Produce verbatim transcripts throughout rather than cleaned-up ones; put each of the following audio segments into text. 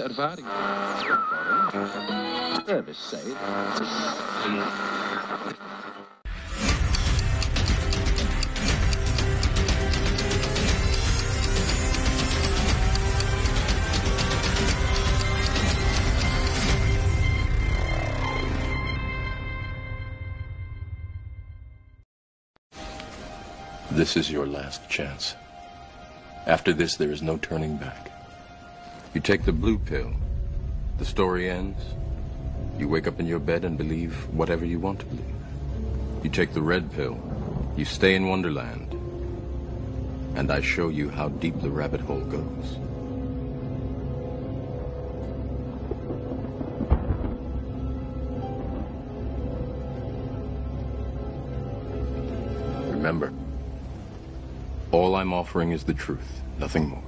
ervaring. Service say. This is your last chance. After this, there is no turning back. You take the blue pill, the story ends. You wake up in your bed and believe whatever you want to believe. You take the red pill, you stay in Wonderland, and I show you how deep the rabbit hole goes. Remember, all I'm offering is the truth, nothing more.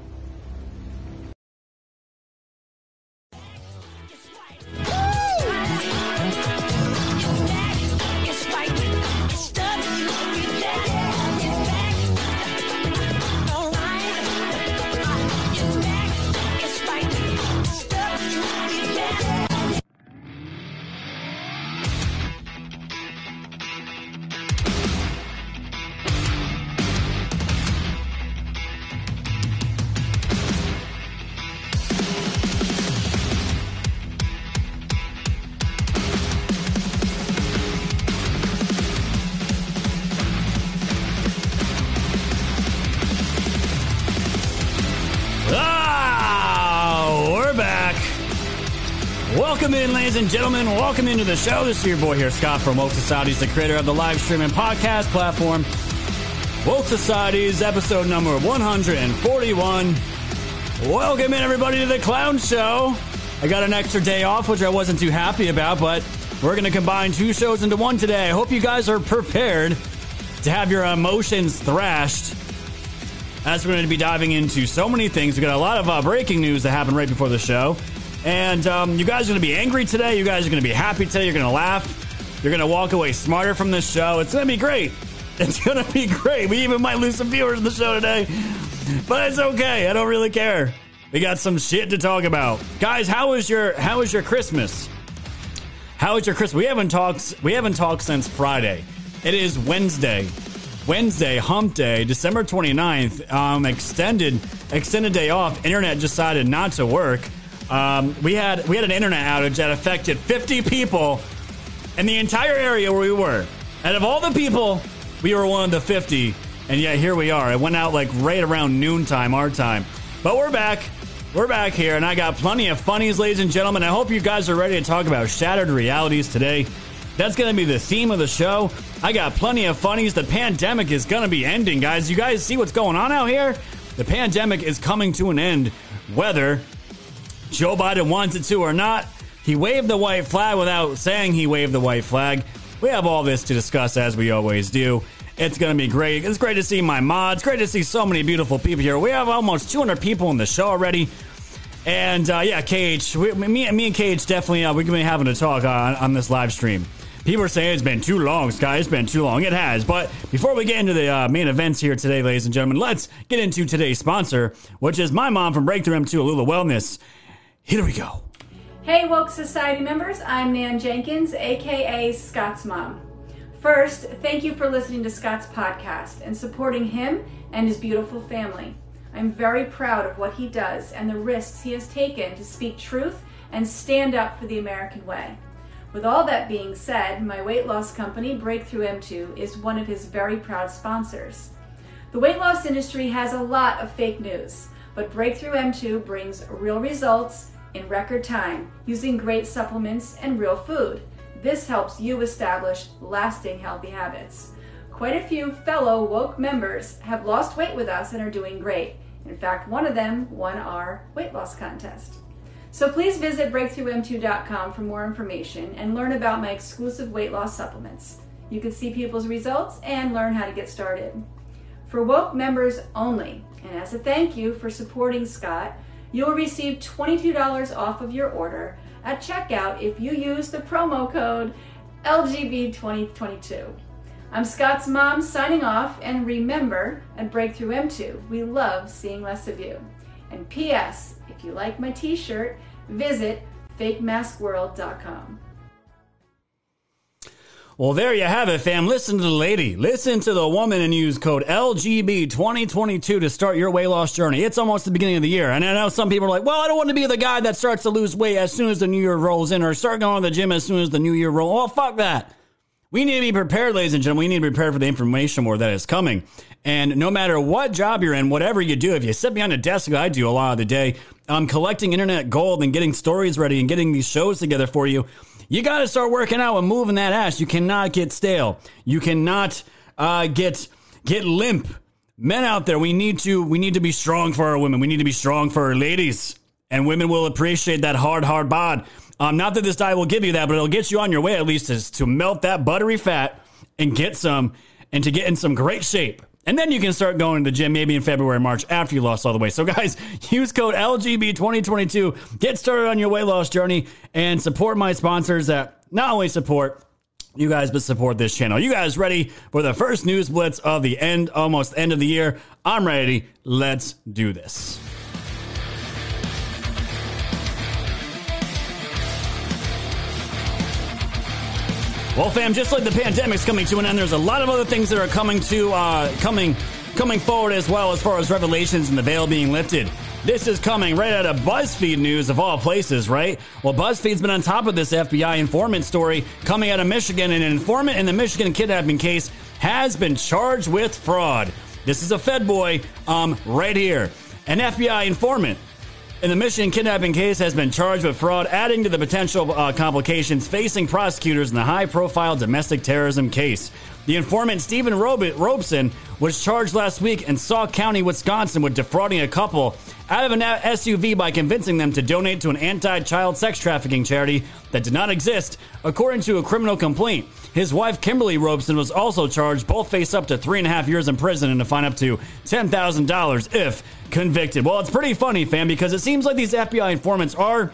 Welcome in, ladies and gentlemen. Welcome into the show. This is your boy here, Scott from Woke Societies, the creator of the live stream and podcast platform, Woke Societies, episode number one forty-one. Welcome in, everybody, to the Clown Show. I got an extra day off, which I wasn't too happy about, but we're going to combine two shows into one today. I hope you guys are prepared to have your emotions thrashed, as we're going to be diving into so many things. We got a lot of uh, breaking news that happened right before the show. And um, you guys are going to be angry today. You guys are going to be happy today. You're going to laugh. You're going to walk away smarter from this show. It's going to be great. It's going to be great. We even might lose some viewers in the show today. But it's okay. I don't really care. We got some shit to talk about. Guys, how was your how was your Christmas? How was your Christmas? We haven't talked we haven't talked since Friday. It is Wednesday. Wednesday, hump day, December twenty-ninth. Um, extended extended day off. Internet decided not to work. Um, we had we had an internet outage that affected fifty people in the entire area where we were. Out of all the people, we were one of the fifty, and yet here we are. It went out like right around noontime, our time. But we're back. We're back here, and I got plenty of funnies, ladies and gentlemen. I hope you guys are ready to talk about shattered realities today. That's going to be the theme of the show. I got plenty of funnies. The pandemic is going to be ending, guys. You guys see what's going on out here? The pandemic is coming to an end, whether Joe Biden wants it to or not. He waved the white flag without saying he waved the white flag. We have all this to discuss, as we always do. It's going to be great. It's great to see my mods. Great to see so many beautiful people here. We have almost two hundred people in the show already. And, uh, yeah, K H, we, me, me and K H definitely, uh, we're going to be having a talk on, on this live stream. People are saying it's been too long, Sky. It's been too long. It has. But before we get into the uh, main events here today, ladies and gentlemen, let's get into today's sponsor, which is my mom from Breakthrough M two, Alula Wellness. Here we go. Hey, Woke Society members. I'm Nan Jenkins, a k a. Scott's mom. First, thank you for listening to Scott's podcast and supporting him and his beautiful family. I'm very proud of what he does and the risks he has taken to speak truth and stand up for the American way. With all that being said, my weight loss company, Breakthrough M two, is one of his very proud sponsors. The weight loss industry has a lot of fake news, but Breakthrough M two brings real results in record time using great supplements and real food. This helps you establish lasting healthy habits. Quite a few fellow woke members have lost weight with us and are doing great. In fact, one of them won our weight loss contest. So please visit breakthrough m two dot com for more information and learn about my exclusive weight loss supplements. You can see people's results and learn how to get started. For woke members only, and as a thank you for supporting Scott, you'll receive twenty-two dollars off of your order at checkout if you use the promo code L G B twenty twenty-two. I'm Scott's mom signing off, and remember, at Breakthrough M two, we love seeing less of you. And P S, if you like my t-shirt, Visit fake mask world dot com. Well, there you have it, fam. Listen to the lady. Listen to the woman and use code L G B twenty twenty-two to start your weight loss journey. It's almost the beginning of the year. And I know some people are like, well, I don't want to be the guy that starts to lose weight as soon as the new year rolls in or start going to the gym as soon as the new year rolls. Well, fuck that. We need to be prepared, ladies and gentlemen. We need to be prepared for the information war that is coming. And no matter what job you're in, whatever you do, if you sit behind a desk, like I do a lot of the day, um, collecting internet gold and getting stories ready and getting these shows together for you, you got to start working out and moving that ass. You cannot get stale. You cannot uh, get get limp. Men out there, we need to we need to be strong for our women. We need to be strong for our ladies. And women will appreciate that hard, hard bod. Um, not that this diet will give you that, but it'll get you on your way at least to, to melt that buttery fat and get some and to get in some great shape. And then you can start going to the gym maybe in February, March after you lost all the weight. So guys, use code L G B twenty twenty-two. Get started on your weight loss journey and support my sponsors that not only support you guys, but support this channel. You guys ready for the first news blitz of the end, almost end of the year? I'm ready. Let's do this. Well, fam, just like the pandemic's coming to an end, there's a lot of other things that are coming to uh, coming coming forward as well, as far as revelations and the veil being lifted. This is coming right out of BuzzFeed News, of all places, right? Well, BuzzFeed's been on top of this F B I informant story coming out of Michigan, and an informant in the Michigan kidnapping case has been charged with fraud. This is a Fed boy um, right here. An F B I informant in the Michigan kidnapping case has been charged with fraud, adding to the potential uh, complications facing prosecutors in the high-profile domestic terrorism case. The informant, Stephen Robeson, was charged last week in Sauk County, Wisconsin, with defrauding a couple out of an S U V by convincing them to donate to an anti-child sex trafficking charity that did not exist, according to a criminal complaint. His wife, Kimberly Robeson, was also charged. Both face up to three and a half years in prison and a fine up to ten thousand dollars if convicted. Well, it's pretty funny, fam, because it seems like these F B I informants are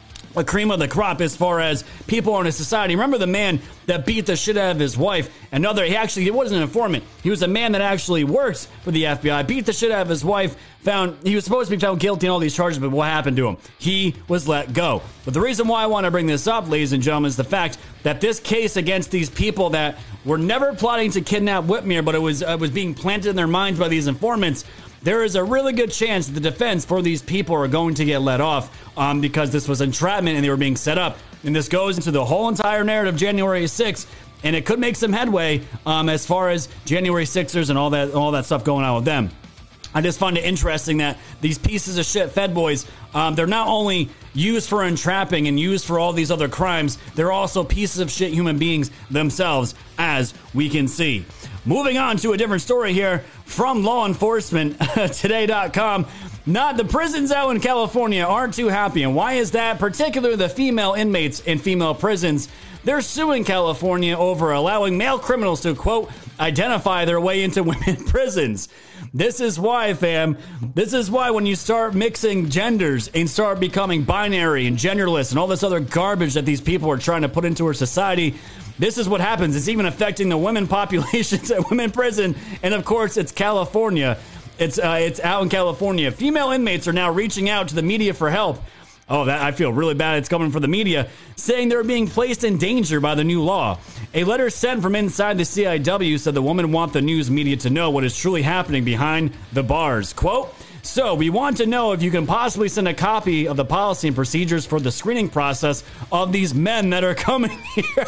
a cream of the crop as far as people in a society. Remember the man that beat the shit out of his wife? Another, he actually, he wasn't an informant. He was a man that actually works for the F B I, beat the shit out of his wife, found, he was supposed to be found guilty in all these charges, but what happened to him? He was let go. But the reason why I want to bring this up, ladies and gentlemen, is the fact that this case against these people that were never plotting to kidnap Whitmer, but it was, uh, was being planted in their minds by these informants, there is a really good chance that the defense for these people are going to get let off um, because this was entrapment and they were being set up. And this goes into the whole entire narrative of January sixth, and it could make some headway um, as far as January sixers and all that all that stuff going on with them. I just find it interesting that these pieces of shit Fed boys, um, they're not only used for entrapping and used for all these other crimes, they're also pieces of shit human beings themselves, as we can see. Moving on to a different story here from law enforcement today dot com. Not the prisons out in California aren't too happy. And why is that? Particularly the female inmates in female prisons. They're suing California over allowing male criminals to, quote, identify their way into women prisons. This is why, fam. This is why when you start mixing genders and start becoming binary and genderless and all this other garbage that these people are trying to put into our society, this is what happens. It's even affecting the women populations at women prison. And of course, it's California. It's uh, it's out in California. Female inmates are now reaching out to the media for help. Oh, that I feel really bad. It's coming from the media, saying they're being placed in danger by the new law. A letter sent from inside the C I W said the women want the news media to know what is truly happening behind the bars. Quote, so we want to know if you can possibly send a copy of the policy and procedures for the screening process of these men that are coming here.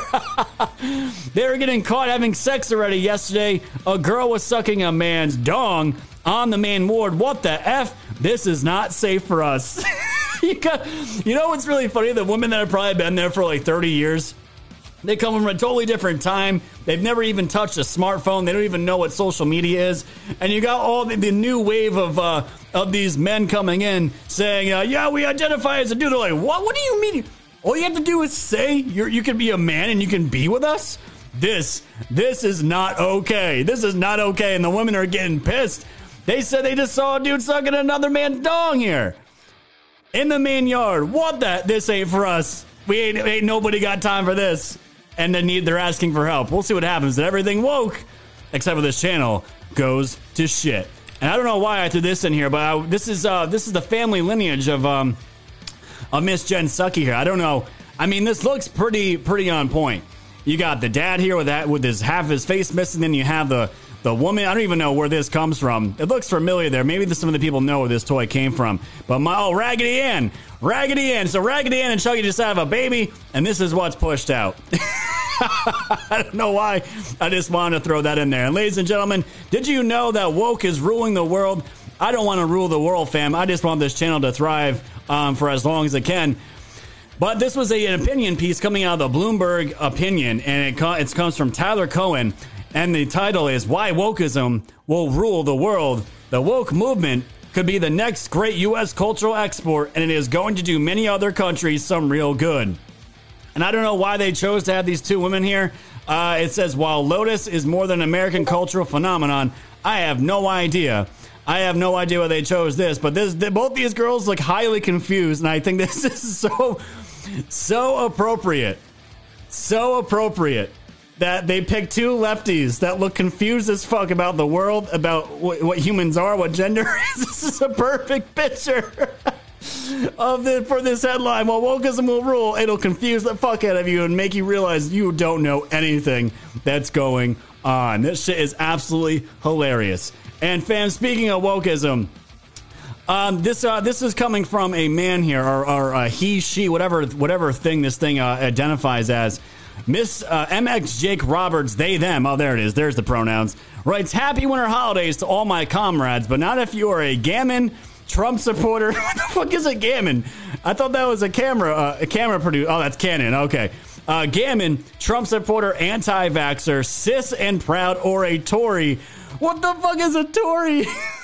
They were getting caught having sex already yesterday. A girl was sucking a man's dong on the main ward. What the F? This is not safe for us. you, got, you know what's really funny? The women that have probably been there for like thirty years, they come from a totally different time. They've never even touched a smartphone. They don't even know what social media is. And you got all the, the new wave of uh, of these men coming in saying, uh, yeah, we identify as a dude. They're like, what? What do you mean? All you have to do is say you're, you can be a man and you can be with us? This, this is not okay. This is not okay. And the women are getting pissed. They said they just saw a dude sucking another man's dong here in the main yard. What the? This ain't for us. We ain't, ain't nobody got time for this. And they need, they're asking for help. We'll see what happens. And everything woke, except for this channel, goes to shit. And I don't know why I threw this in here, but I, this is uh, this is the family lineage of um, of Miss Jen Psaki here. I don't know. I mean, this looks pretty pretty on point. You got the dad here with that with his half his face missing. Then you have the the woman. I don't even know where this comes from. It looks familiar there. Maybe some of the people know where this toy came from. But my oh, Raggedy Ann, Raggedy Ann. So Raggedy Ann and Chucky just have a baby, and this is what's pushed out. I don't know why. I just wanted to throw that in there. And ladies and gentlemen, did you know that woke is ruling the world? I don't want to rule the world, fam. I just want this channel to thrive um, for as long as it can. But this was a, an opinion piece coming out of the Bloomberg Opinion, and it, co- it comes from Tyler Cohen. And the title is Why Wokeism Will Rule the World. The woke movement could be the next great U S cultural export, and it is going to do many other countries some real good. And I don't know why they chose to have these two women here. Uh, it says, while Lotus is more than an American cultural phenomenon, I have no idea. I have no idea why they chose this. But this, they, both these girls look highly confused, and I think this is so, so appropriate. So appropriate. That they pick two lefties that look confused as fuck about the world, about wh- what humans are, what gender is. This is a perfect picture of the for this headline. Well, wokeism will rule. It'll confuse the fuck out of you and make you realize you don't know anything that's going on. This shit is absolutely hilarious. And fam, speaking of wokeism, um, this uh, this is coming from a man here, or, or uh, he, she, whatever whatever thing this thing uh, identifies as. Miss uh, M X Jake Roberts, they, them, oh, there it is, there's the pronouns, writes, happy winter holidays to all my comrades, but not if you are a gammon Trump supporter. What the fuck is a gammon? I thought that was a camera, uh, a camera producer. Oh, that's Canon, okay. Uh, gammon, Trump supporter, anti-vaxxer, cis and proud, or a Tory. What the fuck is a Tory?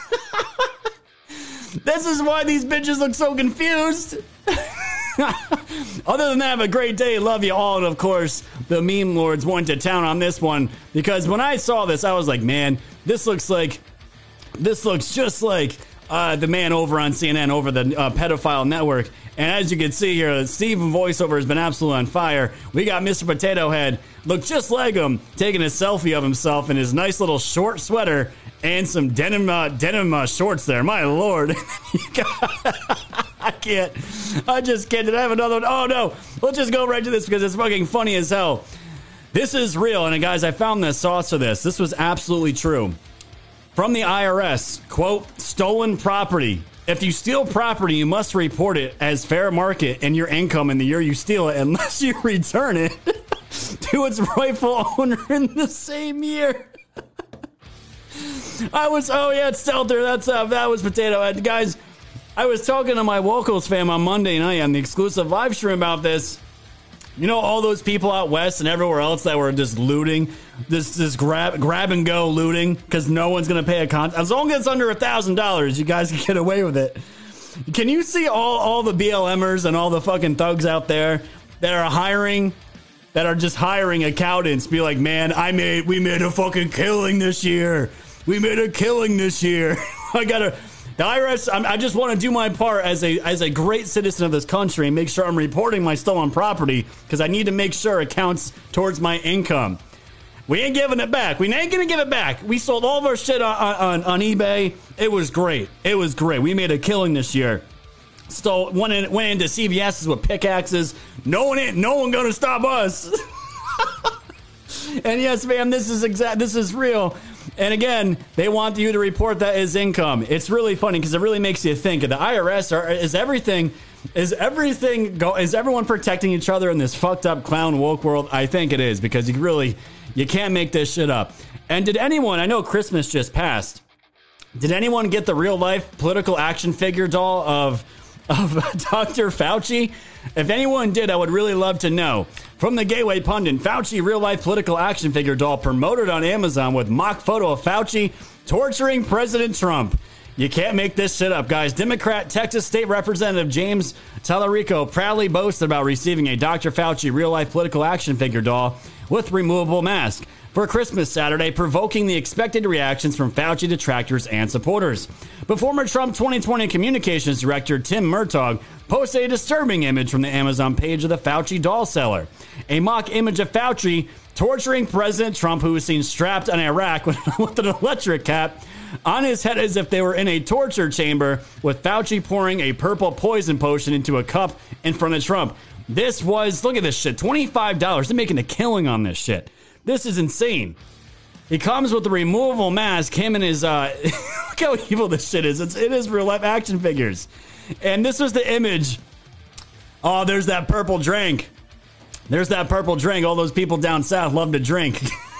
This is why these bitches look so confused. Other than that, have a great day. Love you all. And of course, the meme lords went to town on this one, because when I saw this, I was like, man, this looks like, this looks just like uh, the man over on C N N, over the uh, pedophile network. And as you can see here, Steven voiceover has been absolutely on fire. We got Mister Potato Head, look just like him, taking a selfie of himself in his nice little short sweater and some denim uh, denim uh, shorts there. My lord. I can't. I just can't. Did I have another one? Oh, no. Let's just go right to this because it's fucking funny as hell. This is real. And guys, I found the source of this. This was absolutely true. From the I R S, quote, stolen property. If you steal property, you must report it as fair market and your income in the year you steal it, unless you return it to its rightful owner in the same year. I was, oh yeah, it's Stelter. That's uh, that was Potato Head. Guys, I was talking to my Wokos fam on Monday night on the exclusive live stream about this. You know, all those people out west and everywhere else that were just looting, this this grab grab and go looting, because no one's going to pay a con. As long as it's under a thousand dollars, you guys can get away with it. Can you see all, all the B L Mers and all the fucking thugs out there that are hiring, that are just hiring accountants, be like, man, I made, we made a fucking killing this year. We made a killing this year. I gotta, the I R S, I'm, I just want to do my part as a as a great citizen of this country and make sure I'm reporting my stolen property, because I need to make sure it counts towards my income. We ain't giving it back. We ain't gonna give it back. We sold all of our shit on, on, on eBay. It was great. It was great. We made a killing this year. Stole, went, in, went into C V S's with pickaxes. No one ain't, no one gonna stop us. And yes, ma'am, this is exact. This is real. And again, they want you to report that as income. It's really funny because it really makes you think. The I R S are, is everything, is everything go? Is everyone protecting each other in this fucked up clown woke world? I think it is, because you really, you can't make this shit up. And did anyone? I know Christmas just passed. Did anyone get the real life political action figure doll of of Doctor Fauci? If anyone did, I would really love to know. From the Gateway Pundit, Fauci real-life political action figure doll promoted on Amazon with mock photo of Fauci torturing President Trump. You can't make this shit up, guys. Democrat Texas State Representative James Tallarico proudly boasted about receiving a Doctor Fauci real-life political action figure doll with removable mask for Christmas Saturday, provoking the expected reactions from Fauci detractors and supporters. But former Trump twenty twenty communications director Tim Murtaugh posted a disturbing image from the Amazon page of the Fauci doll seller. A mock image of Fauci torturing President Trump, who was seen strapped in Iraq with, with an electric cap, on his head as if they were in a torture chamber, with Fauci pouring a purple poison potion into a cup in front of Trump. This was, look at this shit, twenty-five dollars. They're making a killing on this shit. This is insane. He comes with the removable mask. Him and his, uh, look how evil this shit is. It's, it is real life action figures. And this was the image. Oh, there's that purple drink. There's that purple drink. All those people down south love to drink.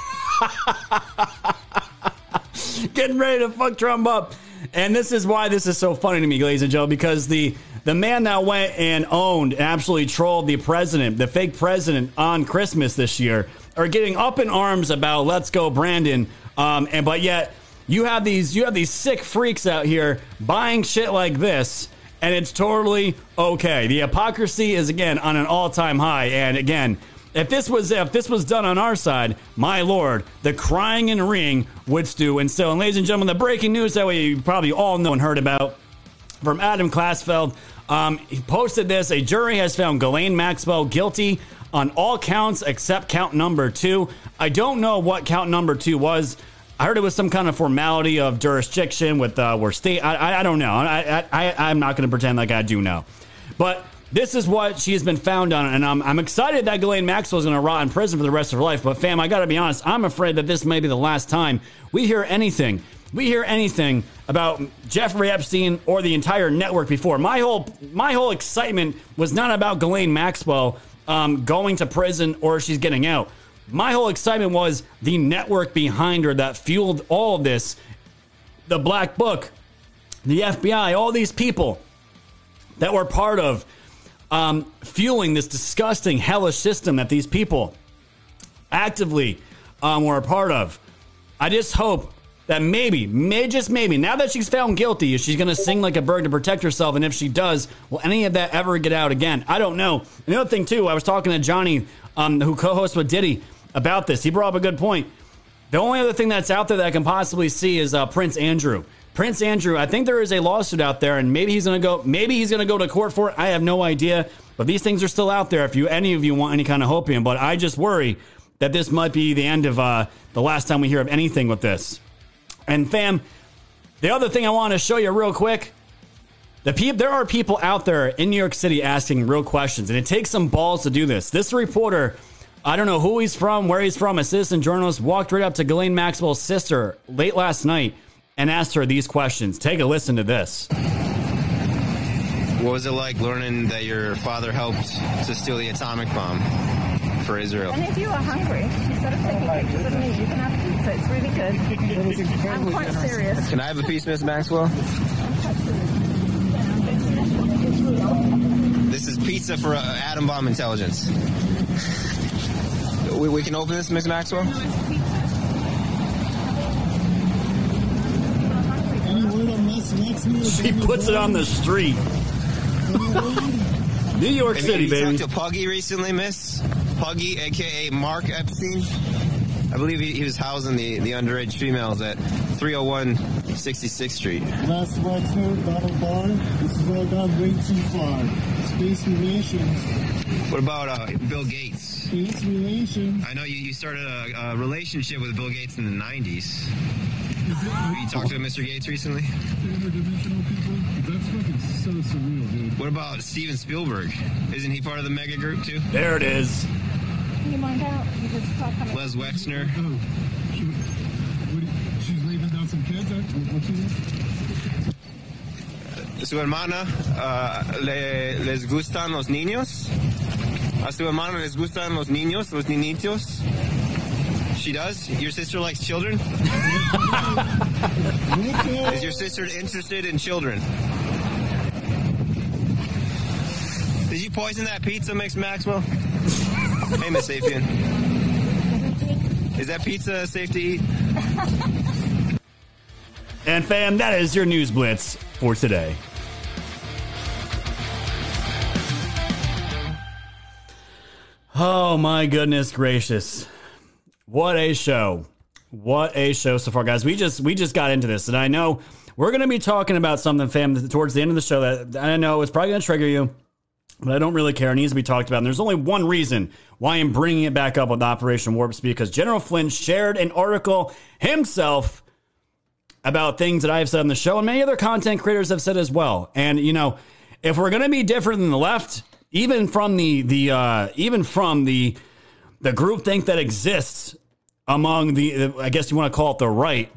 Getting ready to fuck Trump up. And this is why this is so funny to me, ladies and gentlemen, because the, the man that went and owned and absolutely trolled the president, the fake president on Christmas this year, are getting up in arms about let's go Brandon. Um, and but yet you have these you have these sick freaks out here buying shit like this, and it's totally okay. The hypocrisy is again on an all-time high. And again, if this was if this was done on our side, my lord, the crying and ring would stew. And so, and ladies and gentlemen, the breaking news that we probably all know and heard about from Adam Klasfeld. Um, he posted this: a jury has found Ghislaine Maxwell guilty on all counts except count number two. I don't know what count number two was. I heard it was some kind of formality of jurisdiction with uh, where state. I, I, I don't know. I, I, I'm not going to pretend like I do know. But this is what she has been found on, and I'm, I'm excited that Ghislaine Maxwell is going to rot in prison for the rest of her life. But fam, I got to be honest. I'm afraid that this may be the last time we hear anything. We hear anything about Jeffrey Epstein or the entire network before. My whole my whole excitement was not about Ghislaine Maxwell Um, going to prison or she's getting out. My whole excitement was the network behind her that fueled all of this. The Black Book, the F B I, all these people that were part of um, fueling this disgusting, hellish system that these people actively um, were a part of. I just hope that maybe, may just maybe, now that she's found guilty, she's going to sing like a bird to protect herself. And if she does, will any of that ever get out again? I don't know. Another thing, too, I was talking to Johnny, um, who co-hosts with Diddy, about this. He brought up a good point. The only other thing that's out there that I can possibly see is uh, Prince Andrew. Prince Andrew, I think there is a lawsuit out there, and maybe he's going to go maybe he's going to go to court for it. I have no idea. But these things are still out there if you any of you want any kind of hope in. But I just worry that this might be the end of uh, the last time we hear of anything with this. And fam, the other thing I want to show you real quick, the pe- there are people out there in New York City asking real questions, and it takes some balls to do this. This reporter, I don't know who he's from, where he's from, a citizen journalist, walked right up to Ghislaine Maxwell's sister late last night and asked her these questions. Take a listen to this. What was it like learning that your father helped to steal the atomic bomb for Israel? And if you are hungry, instead of taking pictures of me, you can have pizza. It's really good. I'm quite serious. Can I have a piece, Miss Maxwell? This is pizza for uh, atom bomb intelligence. We, we can open this, Miss Maxwell? She puts it on the street. New York City, you baby. You talked to Puggy recently, Miss? Puggy, a k a. Mark Epstein? I believe he, he was housing the, the underage females at three oh one sixty-sixth Street. Last Wexner, Donald Barr, this has all gone way too far. Space relations. What about uh, Bill Gates? Space relations. I know you, you started a, a relationship with Bill Gates in the nineties. You talked to Mister Gates recently? Interdimensional people? That's fucking so surreal, dude. What about Steven Spielberg? Isn't he part of the mega group, too? There it is. Can you mind out? Because it's all coming. Les Wexner. Oh, she, what, she's leaving down some kids? What's she Su hermana, uh, le, les gustan los niños? A su hermana les gustan los niños, los niñitos? She does? Your sister likes children? Is your sister interested in children? Did you poison that pizza mix, Maxwell? Hey, Miss Sapien. Is that pizza safe to eat? And fam, that is your News Blitz for today. Oh my goodness gracious. What a show. What a show so far, guys. We just we just got into this, and I know we're going to be talking about something, fam, towards the end of the show that I know it's probably going to trigger you, but I don't really care. It needs to be talked about, and there's only one reason why I'm bringing it back up with Operation Warp Speed, because General Flynn shared an article himself about things that I've said on the show and many other content creators have said as well. And, you know, if we're going to be different than the left, even from the, the uh, even from the, the groupthink that exists among the, I guess you want to call it the right,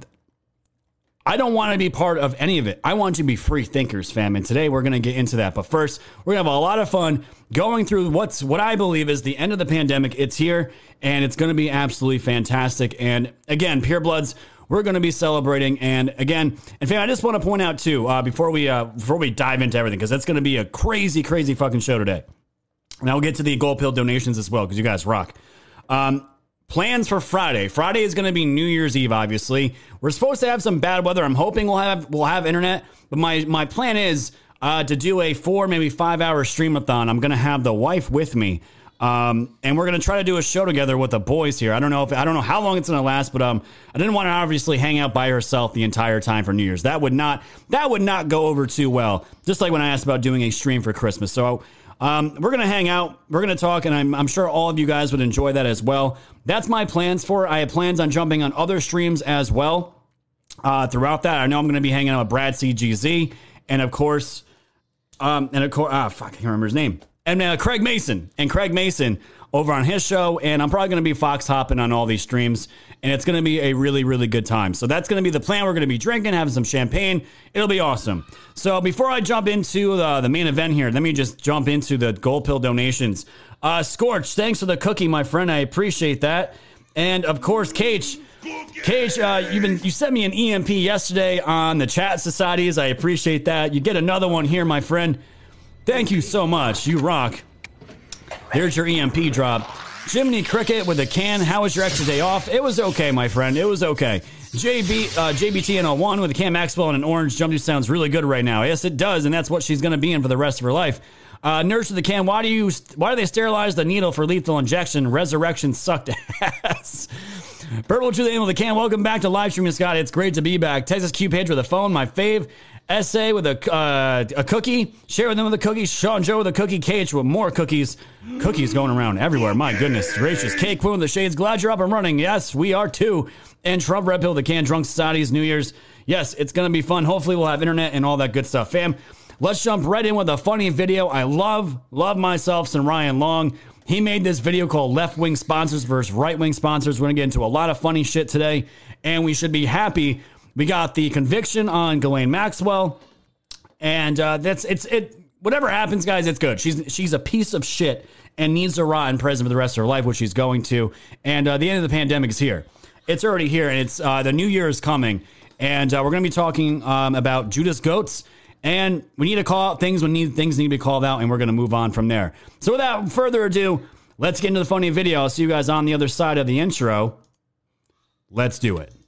I don't want to be part of any of it. I want you to be free thinkers, fam. And today we're going to get into that. But first, we're going to have a lot of fun going through what's what I believe is the end of the pandemic. It's here, and it's going to be absolutely fantastic. And again, Pure Bloods, we're going to be celebrating. And again, and fam, I just want to point out too, uh, before we uh, before we dive into everything, because that's going to be a crazy, crazy fucking show today. And I'll get to the Gold Pill donations as well, because you guys rock. Um, Plans for Friday. Friday is going to be New Year's Eve, obviously. We're supposed to have some bad weather. I'm hoping we'll have we'll have internet. But my, my plan is uh, to do a four, maybe five-hour streamathon. I'm going to have the wife with me. Um, and we're going to try to do a show together with the boys here. I don't know if I don't know how long it's going to last, but um, I didn't want to obviously hang out by herself the entire time for New Year's. That would not that would not go over too well. Just like when I asked about doing a stream for Christmas. So Um, we're going to hang out, we're going to talk, and I'm, I'm sure all of you guys would enjoy that as well. That's my plans for it. I have plans on jumping on other streams as well uh, throughout that. I know I'm going to be hanging out with Brad C G Z, and of course, um, and of course, ah, fuck, I can't remember his name. And uh, Craig Mason, and Craig Mason over on his show, and I'm probably going to be fox hopping on all these streams, and it's going to be a really, really good time. So that's going to be the plan. We're going to be drinking, having some champagne. It'll be awesome. So before I jump into the, the main event here, let me just jump into the Gold Pill donations. Uh, Scorch, thanks for the cookie, my friend. I appreciate that. And of course, Cage, Cage, uh, you've been you sent me an E M P yesterday on the chat societies. I appreciate that. You get another one here, my friend. Thank you so much. You rock. Here's your E M P drop. Jiminy Cricket with a can. How was your extra day off? It was okay, my friend. It was okay. J B, uh, J B T N oh one with a Cam Maxwell and an orange jumpsuit sounds really good right now. Yes, it does, and that's what she's going to be in for the rest of her life. Uh, Nurse with the Can, why do you? Why do they sterilize the needle for lethal injection? Resurrection sucked ass. Purple to the Aim with the Can, welcome back to live streaming, Scott. It's great to be back. Texas Q Page with a phone, my fave. S A with a uh, a cookie. Share with them with a cookie. Sean Joe with a cookie. Cage with more cookies. Cookies going around everywhere. My goodness gracious. K Quinn with the shades. Glad you're up and running. Yes, we are too. And Trump Red Pill, the Can Drunk Society's New Year's. Yes, it's going to be fun. Hopefully we'll have internet and all that good stuff. Fam, let's jump right in with a funny video. I love, love myself some Ryan Long. He made this video called Left-Wing Sponsors versus Right-Wing Sponsors. We're going to get into a lot of funny shit today. And we should be happy. We got the conviction on Ghislaine Maxwell, and uh, that's it's it. Whatever happens, guys, it's good. She's she's a piece of shit and needs to rot in prison for the rest of her life, which she's going to. And uh, the end of the pandemic is here. It's already here, and it's uh, the new year is coming. And uh, we're going to be talking um, about Judas Goats, and we need to call out things when need things need to be called out, and we're going to move on from there. So without further ado, let's get into the funny video. I'll see you guys on the other side of the intro. Let's do it.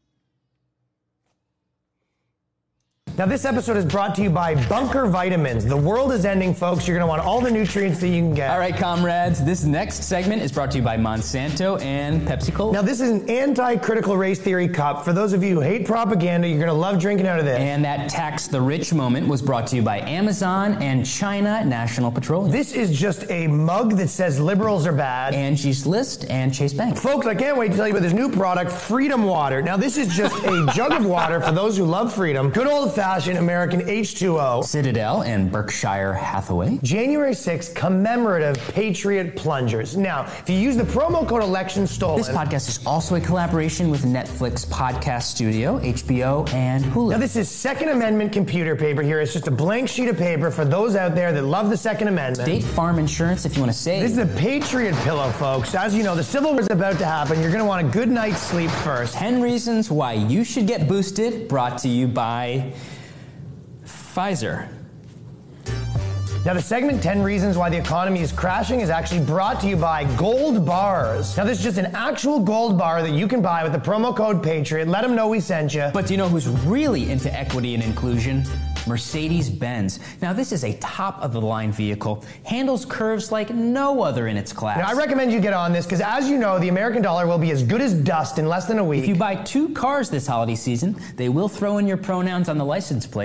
Now, this episode is brought to you by Bunker Vitamins. The world is ending, folks. You're going to want all the nutrients that you can get. All right, comrades. This next segment is brought to you by Monsanto and Pepsi Cola. Now, this is an anti-critical race theory cup. For those of you who hate propaganda, you're going to love drinking out of this. And that Tax the Rich moment was brought to you by Amazon and China National Petroleum. This is just a mug that says liberals are bad. Angie's List and Chase Bank. Folks, I can't wait to tell you about this new product, Freedom Water. Now, this is just a jug of water for those who love freedom. Good old-fashioned American H two O. Citadel and Berkshire Hathaway. January sixth commemorative Patriot Plungers. Now, if you use the promo code ElectionStolen... This podcast is also a collaboration with Netflix Podcast Studio, H B O, and Hulu. Now, this is Second Amendment computer paper here. It's just a blank sheet of paper for those out there that love the Second Amendment. State Farm Insurance, if you want to save. This is a Patriot pillow, folks. As you know, the Civil War is about to happen. You're going to want a good night's sleep first. ten reasons why you should get boosted, brought to you by Pfizer. Now, the segment ten Reasons Why the Economy is Crashing is actually brought to you by Gold Bars. Now, this is just an actual gold bar that you can buy with the promo code Patriot. Let them know we sent you. But do you know who's really into equity and inclusion? Mercedes-Benz. Now, this is a top-of-the-line vehicle. Handles curves like no other in its class. Now, I recommend you get on this because, as you know, the American dollar will be as good as dust in less than a week. If you buy two cars this holiday season, they will throw in your pronouns on the license plate.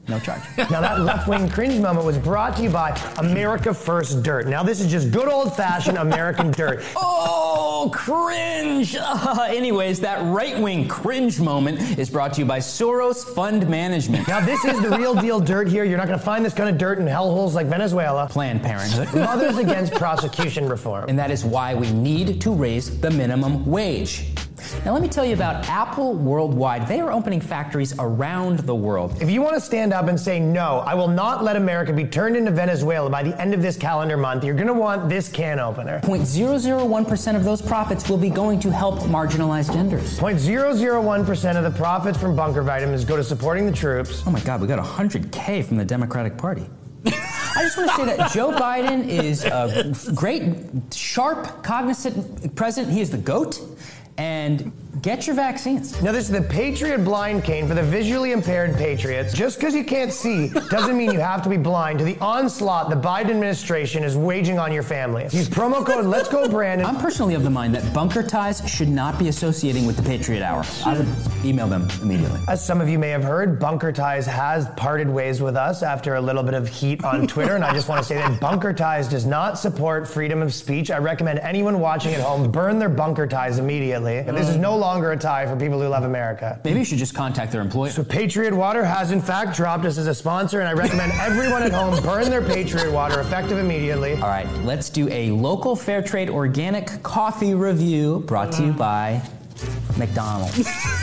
no charge. Now, that left-wing cringe moment was brought to you by America First Dirt. Now, this is just good old-fashioned American dirt. Oh, cringe! Uh, anyways, that right-wing cringe moment is brought to you by Soros Fund Management. Now, this is the real deal dirt here. You're not going to find this kind of dirt in hellholes like Venezuela. Planned Parenthood. Mothers Against Prosecution Reform. And that is why we need to raise the minimum wage. Now, let me tell you about Apple Worldwide. They are opening factories around the world. If you want to stand up and say, no, I will not let America be turned into Venezuela by the end of this calendar month, you're going to want this can opener. zero point zero zero one percent of those profits will be going to help marginalized genders. zero point zero zero one percent of the profits from bunker vitamins go to supporting the troops. Oh my God, we got one hundred K from the Democratic Party. I just want to say that Joe Biden is a great, sharp, cognizant president. He is the GOAT. And get your vaccines. Now, this is the Patriot Blind Cane for the visually impaired patriots. Just because you can't see doesn't mean you have to be blind to the onslaught the Biden administration is waging on your families. Use promo code Let's Go Brandon. I'm personally of the mind that bunker ties should not be associating with the Patriot Hour. I would email them immediately. As some of you may have heard, Bunker Ties has parted ways with us after a little bit of heat on Twitter, and I just want to say that Bunker Ties does not support freedom of speech. I recommend anyone watching at home burn their bunker ties immediately. And this is no longer a tie for people who love America. Maybe you should just contact their employer. So Patriot Water has in fact dropped us as a sponsor, and I recommend everyone at home burn their Patriot Water, effective immediately. All right, let's do a local fair trade organic coffee review brought to you by McDonald's.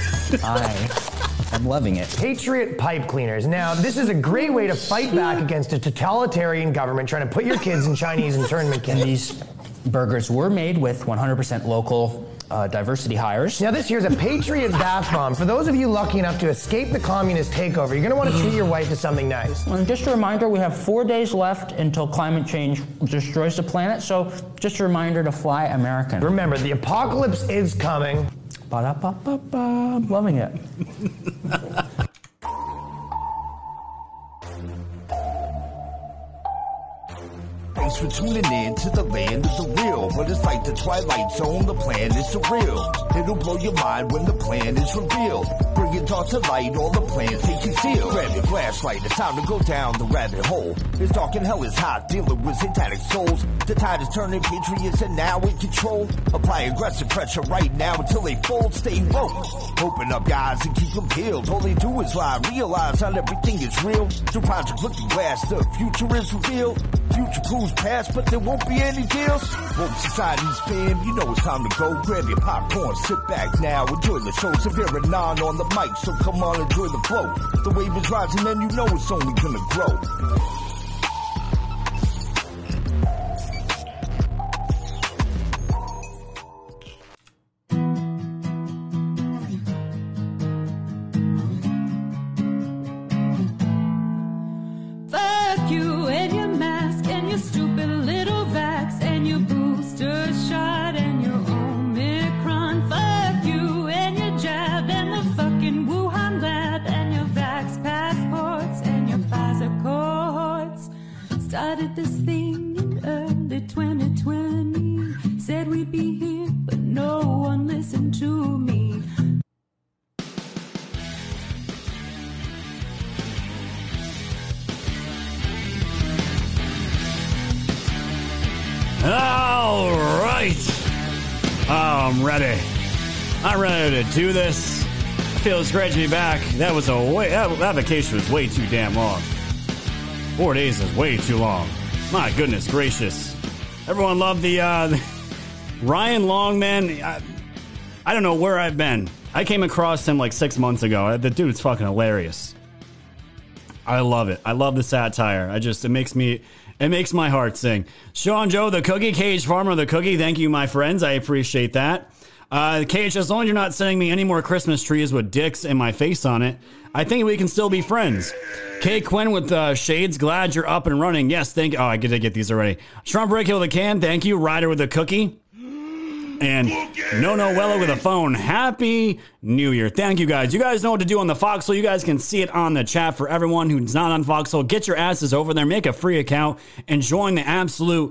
I am loving it. Patriot Pipe Cleaners. Now, this is a great way to fight back against a totalitarian government trying to put your kids in Chinese internment camps. These burgers were made with one hundred percent local Uh, diversity hires. Now, this here's a Patriot bath bomb. For those of you lucky enough to escape the communist takeover, you're going to want to treat your wife to something nice. And just a reminder, we have four days left until climate change destroys the planet, so just a reminder to fly American. Remember, the apocalypse is coming. Ba-da-ba-ba-ba. I'm loving it. Thanks for tuning in to the land of the real. But it's like the Twilight Zone, the plan is surreal. It'll blow your mind when the plan is revealed. Bring it all to light, all the plans they conceal. Grab your flashlight, it's time to go down the rabbit hole. It's dark and hell is hot, dealing with satanic souls. The tide is turning, patriots are now in control. Apply aggressive pressure right now until they fold. Stay woke, open up guys and keep them peeled. All they do is lie, realize not everything is real. Through Project Looking Glass, the future is revealed. Future proves past, but there won't be any deals. Woke Society's fam, you know it's time to go. Grab your popcorn, sit back now, enjoy the show. Severe and non on the mic, so come on, enjoy the flow. The wave is rising and you know it's only gonna grow. Fuck you and your mask and your stupid little vax and your booster shot and your Omicron. Fuck you and your jab and the fucking Wuhan lab and your vax passports and your Pfizer cohorts. Started this thing in early twenty twenty. Said we'd be here, but no one listened to me. All right. Oh, I'm ready. I'm ready to do this. It feels great to be back. That was a way, that, that vacation was way too damn long. Four days is way too long. My goodness gracious. Everyone loved the, uh, the Ryan Long, man. I, I don't know where I've been. I came across him like six months ago. The dude's fucking hilarious. I love it. I love the satire. I just, it makes me... It makes my heart sing. Sean Joe, the cookie, Cage Farmer, the cookie. Thank you, my friends. I appreciate that. Uh, Cage, as long as you're not sending me any more Christmas trees with dicks and my face on it, I think we can still be friends. Kay Quinn with uh, Shades, glad you're up and running. Yes, thank you. Oh, I get to get these already. Trump Brickhill with a can. Thank you. Ryder with a cookie. And No Noella with a phone. Happy New Year. Thank you, guys. You guys know what to do on the Foxhole. You guys can see it on the chat. For everyone who's not on Foxhole, get your asses over there, make a free account, and join the absolute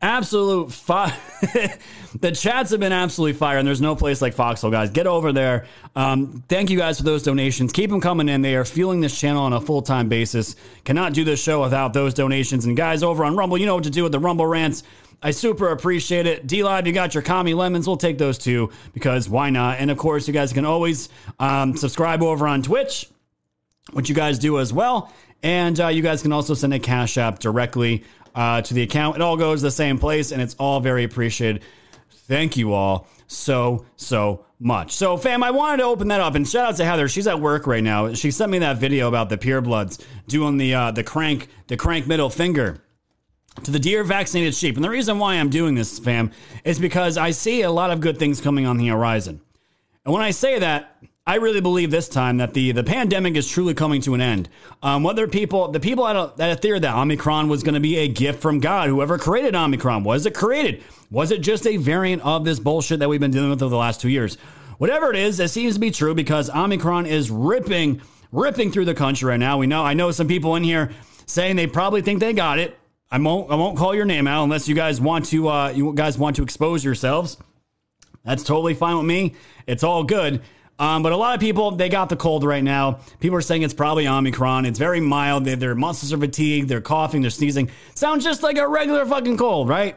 absolute fire. The chats have been absolutely fire, and there's no place like Foxhole, guys. Get over there. Um, thank you guys for those donations. Keep them coming in. They are fueling this channel on a full-time basis. Cannot do this show without those donations. And guys, over on Rumble, you know what to do with the Rumble rants. I super appreciate it. D-Live, you got your commie lemons. We'll take those too, because why not? And of course, you guys can always um, subscribe over on Twitch, which you guys do as well. And uh, you guys can also send a Cash App directly uh, to the account. It all goes to the same place, and it's all very appreciated. Thank you all so, so much. So, fam, I wanted to open that up, and shout out to Heather. She's at work right now. She sent me that video about the purebloods doing the uh, the crank the crank middle finger to the deer vaccinated sheep. And the reason why I'm doing this, fam, is because I see a lot of good things coming on the horizon. And when I say that, I really believe this time that the, the pandemic is truly coming to an end. Um, whether people, the people that have, that have feared that Omicron was going to be a gift from God, whoever created Omicron, was it created? Was it just a variant of this bullshit that we've been dealing with over the last two years? Whatever it is, it seems to be true because Omicron is ripping, ripping through the country right now. We know, I know some people in here saying they probably think they got it. I won't, I won't call your name out unless you guys want to, uh, you guys want to expose yourselves. That's totally fine with me. It's all good. Um, but a lot of people, they got the cold right now. People are saying it's probably Omicron. It's very mild. They, their muscles are fatigued. They're coughing. They're sneezing. Sounds just like a regular fucking cold, right?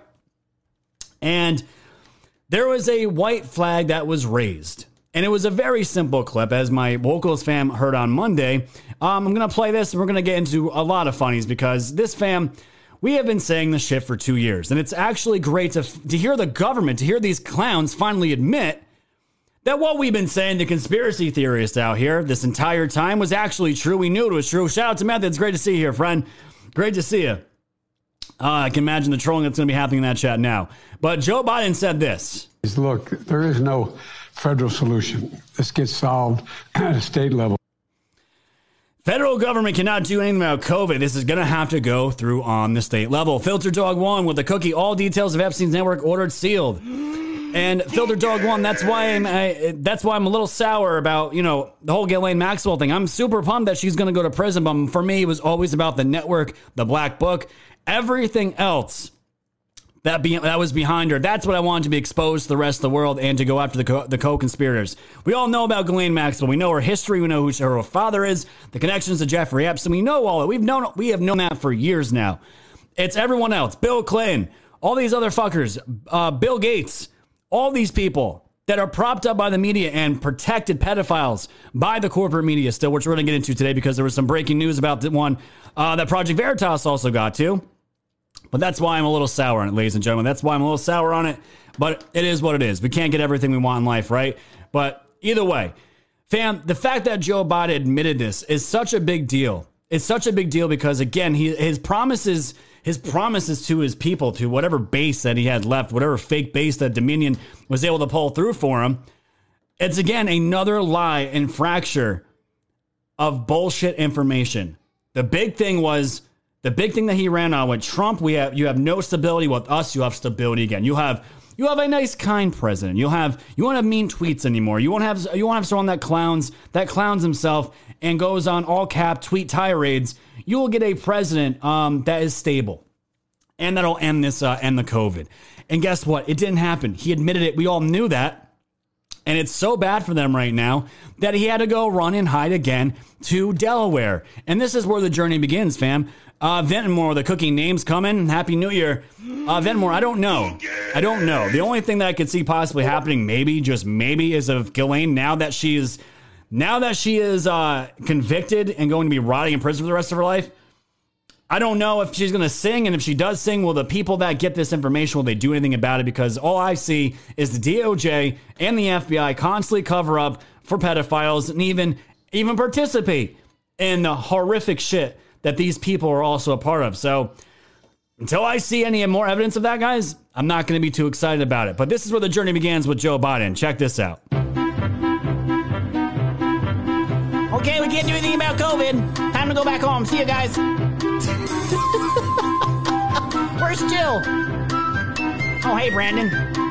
And there was a white flag that was raised. And it was a very simple clip, as my Vocals fam heard on Monday. Um, I'm going to play this, and we're going to get into a lot of funnies because this fam, we have been saying this shit for two years. And it's actually great to, to hear the government, to hear these clowns finally admit that what we've been saying to conspiracy theorists out here this entire time was actually true. We knew it was true. Shout out to Methods. Great to see you here, friend. Great to see you. Uh, I can imagine the trolling that's going to be happening in that chat now. But Joe Biden said this. Look, there is no federal solution. This gets solved at a state level. Federal government cannot do anything about COVID. This is going to have to go through on the state level. Filter Dog One with the cookie. All details of Epstein's network ordered sealed. And Filter Dog One, that's why I'm I, that's why I'm a little sour about, you know, the whole Ghislaine Maxwell thing. I'm super pumped that she's going to go to prison, but for me, it was always about the network, the black book, everything else that be, that was behind her. That's what I wanted to be exposed to the rest of the world and to go after the co- the co-conspirators. We all know about Ghislaine Maxwell. We know her history. We know who her father is, the connections to Jeffrey Epstein. We know all that. We've known we have known that for years now. It's everyone else. Bill Clinton, all these other fuckers, uh, Bill Gates. All these people that are propped up by the media and protected pedophiles by the corporate media still, which we're going to get into today because there was some breaking news about the one uh, that Project Veritas also got to. But that's why I'm a little sour on it, ladies and gentlemen. That's why I'm a little sour on it. But it is what it is. We can't get everything we want in life, right? But either way, fam, the fact that Joe Biden admitted this is such a big deal. It's such a big deal because, again, he, his promises... His promises to his people, to whatever base that he had left, whatever fake base that Dominion was able to pull through for him, it's, again, another lie and fracture of bullshit information. The big thing was, the big thing that he ran on with Trump, we have you have no stability. With us, you have stability again. You have you have a nice, kind president. You'll have you won't have mean tweets anymore. You won't have you won't have someone that clowns that clowns himself and goes on all cap tweet tirades. You will get a president um, that is stable, and that'll end this uh, end the COVID. And guess what? It didn't happen. He admitted it. We all knew that, and it's so bad for them right now that he had to go run and hide again to Delaware. And this is where the journey begins, fam. Uh, Ventimore, the cooking names coming. Happy New Year. Uh, Ventimore, I don't know. I don't know. The only thing that I could see possibly happening, maybe, just maybe, is of Ghislaine, now that she is, now that she is uh, convicted and going to be rotting in prison for the rest of her life, I don't know if she's going to sing, and if she does sing, will the people that get this information, will they do anything about it? Because all I see is the D O J and the F B I constantly cover up for pedophiles and even, even participate in the horrific shit that these people are also a part of. So until I see any more evidence of that, guys, I'm not going to be too excited about it. But this is where the journey begins with Joe Biden. Check this out. Okay, we can't do anything about COVID. Time to go back home. See you guys. Where's Jill? Oh, hey, Brandon.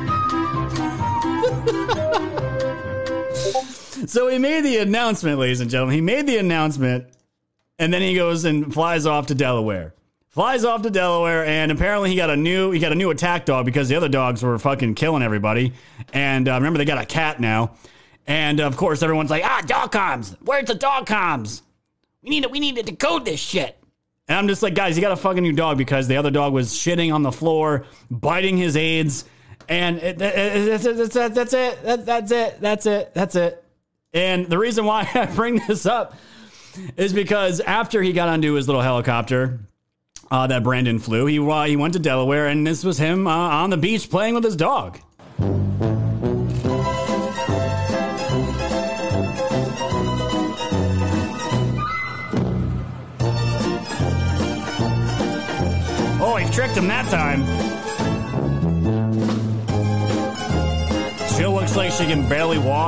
So he made the announcement, ladies and gentlemen. He made the announcement, and then he goes and flies off to Delaware. flies off to Delaware, and apparently he got a new he got a new attack dog because the other dogs were fucking killing everybody. And uh, remember, they got a cat now. And of course, everyone's like, ah, dog comms. Where's the dog comms? We need to, we need to decode this shit. And I'm just like, guys, you got a fucking new dog because the other dog was shitting on the floor, biting his aids. And it, it, it, it, it, that's it. That, that's it. That's it. That's it. And the reason why I bring this up is because after he got onto his little helicopter uh, that Brandon flew, he, uh, he went to Delaware, and this was him uh, on the beach playing with his dog. Oh, he tricked him that time. Jill looks like she can barely walk.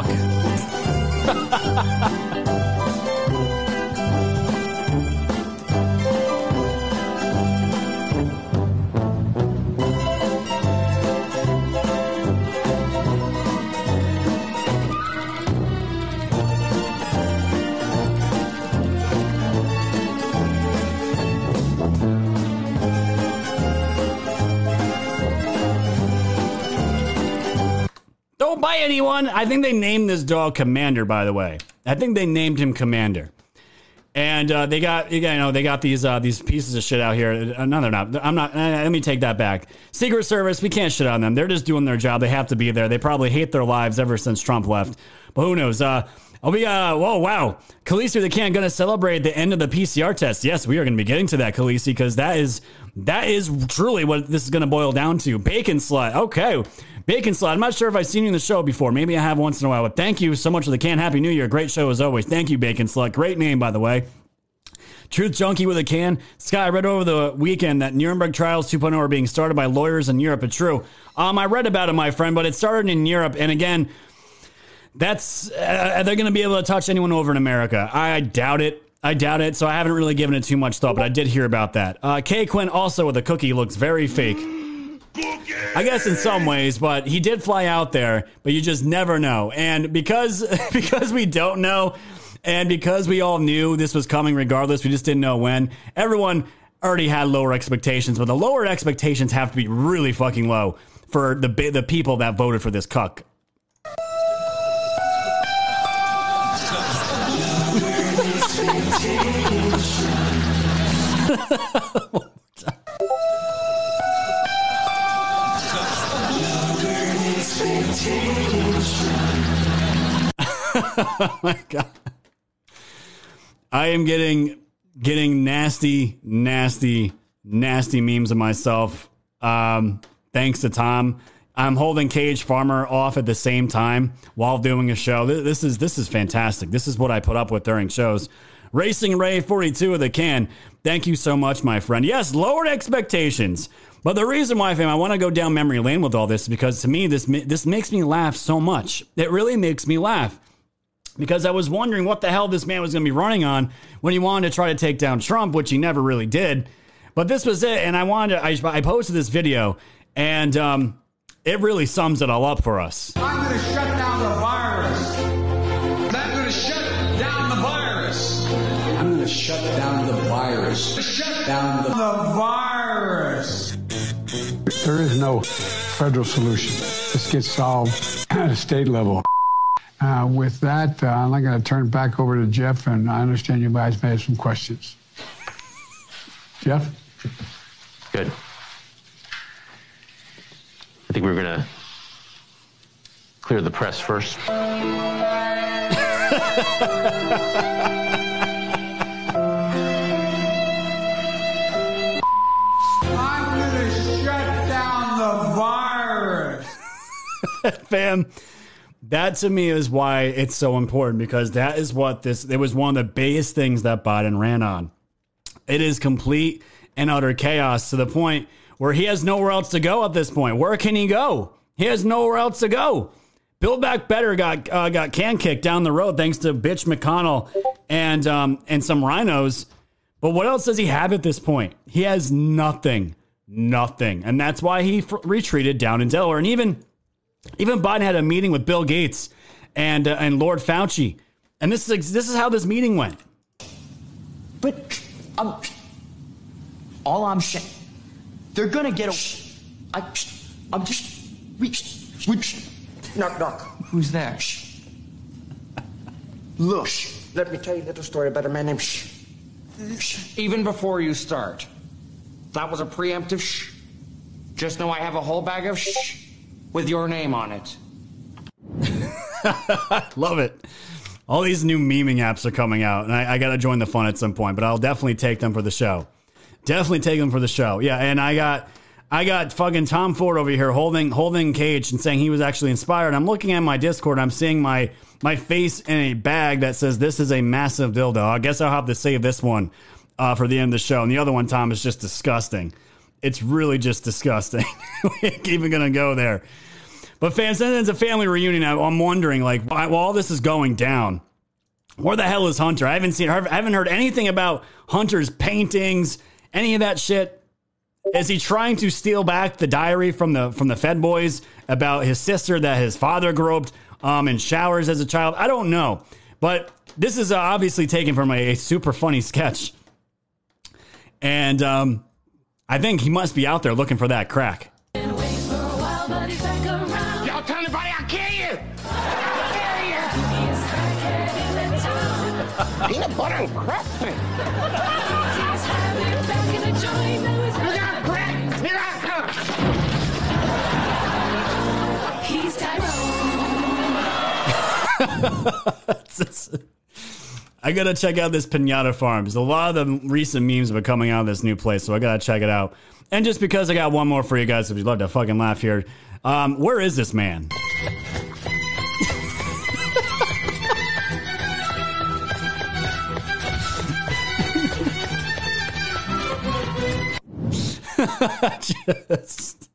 Don't bite anyone. I think they named this dog Commander, by the way. I think they named him Commander. And uh, they got, you know, they got these uh, these pieces of shit out here. Uh, no, they're not. I'm not. Uh, let me take that back. Secret Service, we can't shit on them. They're just doing their job. They have to be there. They probably hate their lives ever since Trump left. But who knows? Uh, oh, we, uh, whoa, wow. Khaleesi the Can going to celebrate the end of the P C R test. Yes, we are going to be getting to that, Khaleesi, because that is, that is truly what this is going to boil down to. Bacon Slut. Okay. Bacon Slut. I'm not sure if I've seen you in the show before. Maybe I have once in a while. But thank you so much for the can. Happy New Year. Great show as always. Thank you, Bacon Slut. Great name, by the way. Truth Junkie with a can. Sky, I read over the weekend that Nuremberg trials two point oh are being started by lawyers in Europe. It's true. Um, I read about it, my friend, but it started in Europe. And again, that's uh, they're going to be able to touch anyone over in America. I doubt it. I doubt it. So I haven't really given it too much thought, but I did hear about that. Uh, K Quinn also with a cookie looks very fake. I guess in some ways, but he did fly out there, but you just never know. And because because we don't know, and because we all knew this was coming regardless, we just didn't know when, everyone already had lower expectations, but the lower expectations have to be really fucking low for the the people that voted for this cuck. Oh my God. I am getting getting nasty, nasty, nasty memes of myself. Um, thanks to Tom. I'm holding Cage Farmer off at the same time while doing a show. This, this is this is fantastic. This is what I put up with during shows. Racing Ray forty-two of the can. Thank you so much, my friend. Yes, lowered expectations. But the reason why, fam, I want to go down memory lane with all this is because to me, this this makes me laugh so much. It really makes me laugh. Because I was wondering what the hell this man was going to be running on when he wanted to try to take down Trump, which he never really did. But this was it, and I wanted to, I, I posted this video, and um, it really sums it all up for us. I'm going to shut down the virus. I'm going to shut down the virus. I'm going to shut down the virus. Shut down the, the virus. There is no federal solution. This gets solved at a state level. Uh, with that, uh, I'm going to turn it back over to Jeff, and I understand you guys may have some questions. Jeff? Good. I think we're going to clear the press first. I'm going to shut down the virus. Fam. That to me is why it's so important, because that is what this, it was one of the biggest things that Biden ran on. It is complete and utter chaos to the point where he has nowhere else to go at this point. Where can he go? He has nowhere else to go. Build Back Better got uh, got can kicked down the road thanks to bitch McConnell and um, and some rhinos. But what else does he have at this point? He has nothing, nothing. And that's why he f- retreated down in Delaware. And even Even Biden had a meeting with Bill Gates and uh, and Lord Fauci, and this is this is how this meeting went. But um, All I'm saying, they're gonna get a. I, I'm just. We, we, knock, knock. Who's there? Look, let me tell you a little story about a man named Shh. Even before you start, that was a preemptive shh. Just know I have a whole bag of shh with your name on it. Love it. All these new memeing apps are coming out, and I, I got to join the fun at some point, but I'll definitely take them for the show. Definitely take them for the show. Yeah, and I got I got fucking Tom Ford over here holding holding Cage and saying he was actually inspired. I'm looking at my Discord, I'm seeing my, my face in a bag that says this is a massive dildo. I guess I'll have to save this one uh, for the end of the show. And the other one, Tom, is just disgusting. It's really just disgusting. We ain't even going to go there. But fans, since it's a family reunion, I'm wondering, like, while all this is going down, where the hell is Hunter? I haven't seen, I haven't heard anything about Hunter's paintings, any of that shit. Is he trying to steal back the diary from the from the Fed boys about his sister that his father groped um, in showers as a child? I don't know. But this is uh, obviously taken from a, a super funny sketch. And um, I think he must be out there looking for that crack. Y'all tell anybody I'll kill you! Peanut butter and crusty. Look out, Brett! Here I come! He's Tyrone. I gotta check out this Pinata Farms. A lot of the recent memes have been coming out of this new place, so I gotta check it out. And just because I got one more for you guys, if you'd love to fucking laugh here, um, where is this man? Just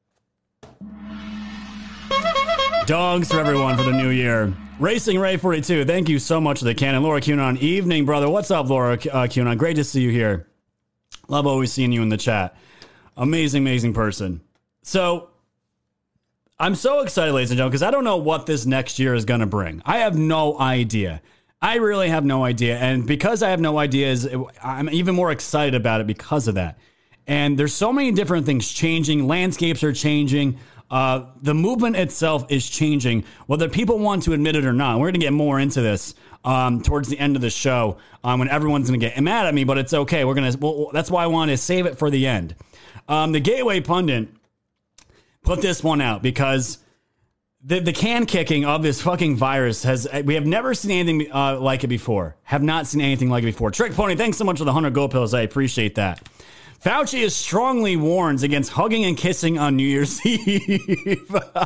dogs for everyone for the new year. Racing Ray forty-two, thank you so much for the cannon. Laura Cunon, evening, brother. What's up, Laura uh, Cunon? Great to see you here. Love always seeing you in the chat. Amazing, amazing person. So, I'm so excited, ladies and gentlemen, because I don't know what this next year is going to bring. I have no idea. I really have no idea. And because I have no ideas, I'm even more excited about it because of that. And there's so many different things changing. Landscapes are changing. Uh, the movement itself is changing, whether people want to admit it or not. We're going to get more into this um, towards the end of the show um, when everyone's going to get mad at me, but it's okay. We're going to. Well, that's why I want to save it for the end. Um, the Gateway Pundit put this one out because the the can kicking of this fucking virus has. We have never seen anything uh, like it before. Have not seen anything like it before. Trick Pony, thanks so much for the one hundred gold pills. I appreciate that. Fauci is strongly warns against hugging and kissing on New Year's Eve.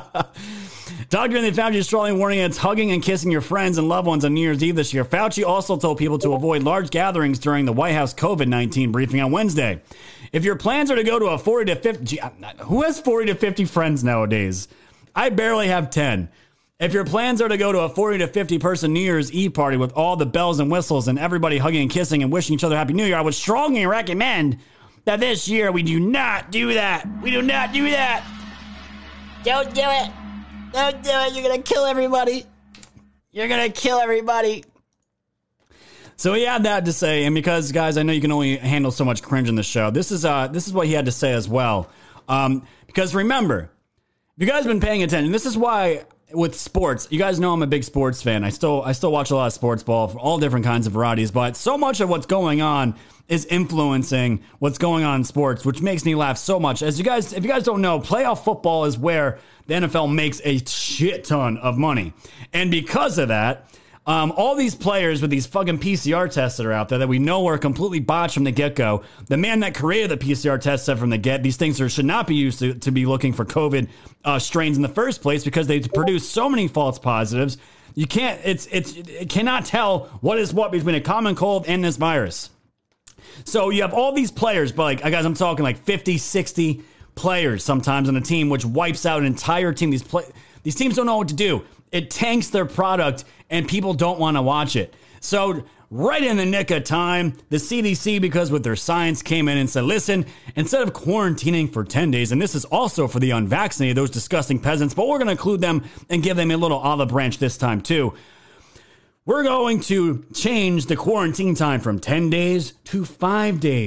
Doctor Anthony Fauci is strongly warning against hugging and kissing your friends and loved ones on New Year's Eve this year. Fauci also told people to avoid large gatherings during the White House COVID nineteen briefing on Wednesday. If your plans are to go to a forty to fifty... Who has forty to fifty friends nowadays? I barely have ten. If your plans are to go to a forty to fifty person New Year's Eve party with all the bells and whistles and everybody hugging and kissing and wishing each other Happy New Year, I would strongly recommend that this year we do not do that. We do not do that. Don't do it. Don't do it. You're going to kill everybody. You're going to kill everybody. So he had that to say, and because, guys, I know you can only handle so much cringe in the show, this is uh, this is what he had to say as well. Um, because remember, if you guys have been paying attention, this is why with sports, you guys know I'm a big sports fan. I still I still watch a lot of sports ball for all different kinds of varieties, but so much of what's going on is influencing what's going on in sports, which makes me laugh so much. As you guys, if you guys don't know, playoff football is where the N F L makes a shit ton of money. And because of that, um, all these players with these fucking P C R tests that are out there that we know are completely botched from the get-go, the man that created the P C R test said from the get, these things are, should not be used to, to be looking for COVID uh, strains in the first place because they produce so many false positives. You can't, it's, it's, it cannot tell what is what between a common cold and this virus. So you have all these players, but like, guys, I'm talking like fifty, sixty players sometimes on a team, which wipes out an entire team. These play, these teams don't know what to do. It tanks their product, and people don't want to watch it. So right in the nick of time, the C D C, because with their science, came in and said, listen, instead of quarantining for ten days, and this is also for the unvaccinated, those disgusting peasants, but we're going to include them and give them a little olive branch this time too. We're going to change the quarantine time from ten days to five days.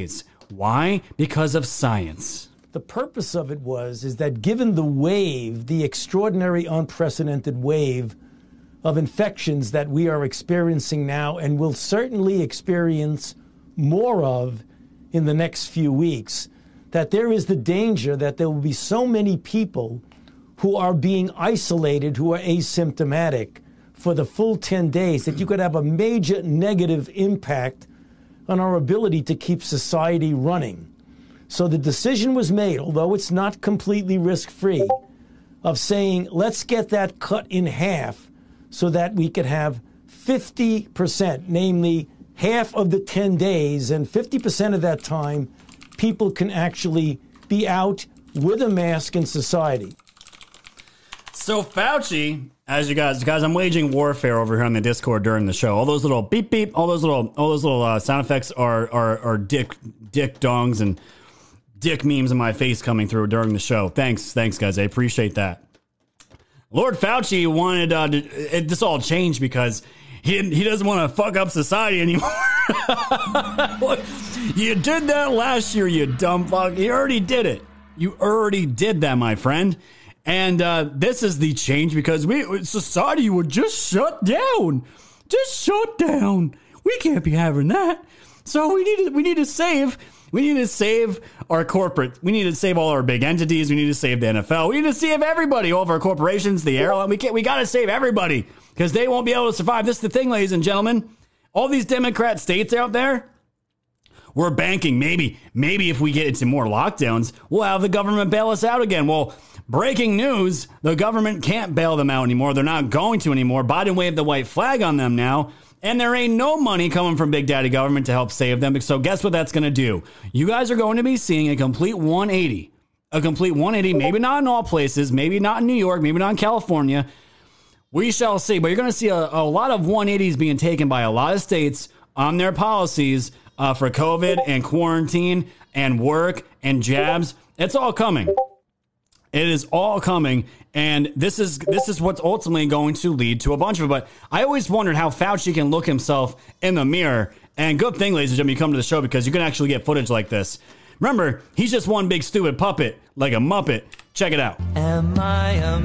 Why? Because of science. The purpose of it was is that given the wave, the extraordinary, unprecedented wave of infections that we are experiencing now and will certainly experience more of in the next few weeks, that there is the danger that there will be so many people who are being isolated, who are asymptomatic for the full ten days, that you could have a major negative impact on our ability to keep society running. So the decision was made, although it's not completely risk-free, of saying, let's get that cut in half so that we could have fifty percent, namely half of the ten days, and fifty percent of that time, people can actually be out with a mask in society. So Fauci, as you guys, guys, I'm waging warfare over here on the Discord during the show. All those little beep beep, all those little, all those little uh, sound effects are are are dick dick dongs and dick memes in my face coming through during the show. Thanks, thanks, guys. I appreciate that. Lord Fauci wanted uh, to, it, this all changed because he he doesn't want to fuck up society anymore. You did that last year, you dumb fuck. You already did it. You already did that, my friend. And uh, this is the change because we society would just shut down. Just shut down. We can't be having that. So we need to we need to save we need to save our corporate. We need to save all our big entities. We need to save the N F L. We need to save everybody, all of our corporations, the airline. We can't we gotta save everybody because they won't be able to survive. This is the thing, ladies and gentlemen. All these Democrat states out there, we're banking. Maybe, maybe if we get into more lockdowns, we'll have the government bail us out again. Well, breaking news, the government can't bail them out anymore. They're not going to anymore. Biden waved the white flag on them now, and there ain't no money coming from Big Daddy government to help save them. So guess what that's going to do? You guys are going to be seeing a complete one eighty. A complete one eighty, maybe not in all places, maybe not in New York, maybe not in California. We shall see. But you're going to see a, a lot of one eighties being taken by a lot of states on their policies uh, for COVID and quarantine and work and jabs. It's all coming. It is all coming, and this is this is what's ultimately going to lead to a bunch of it. But I always wondered how Fauci can look himself in the mirror. And good thing, ladies and gentlemen, you come to the show because you can actually get footage like this. Remember, he's just one big stupid puppet, like a Muppet. Check it out. Am I a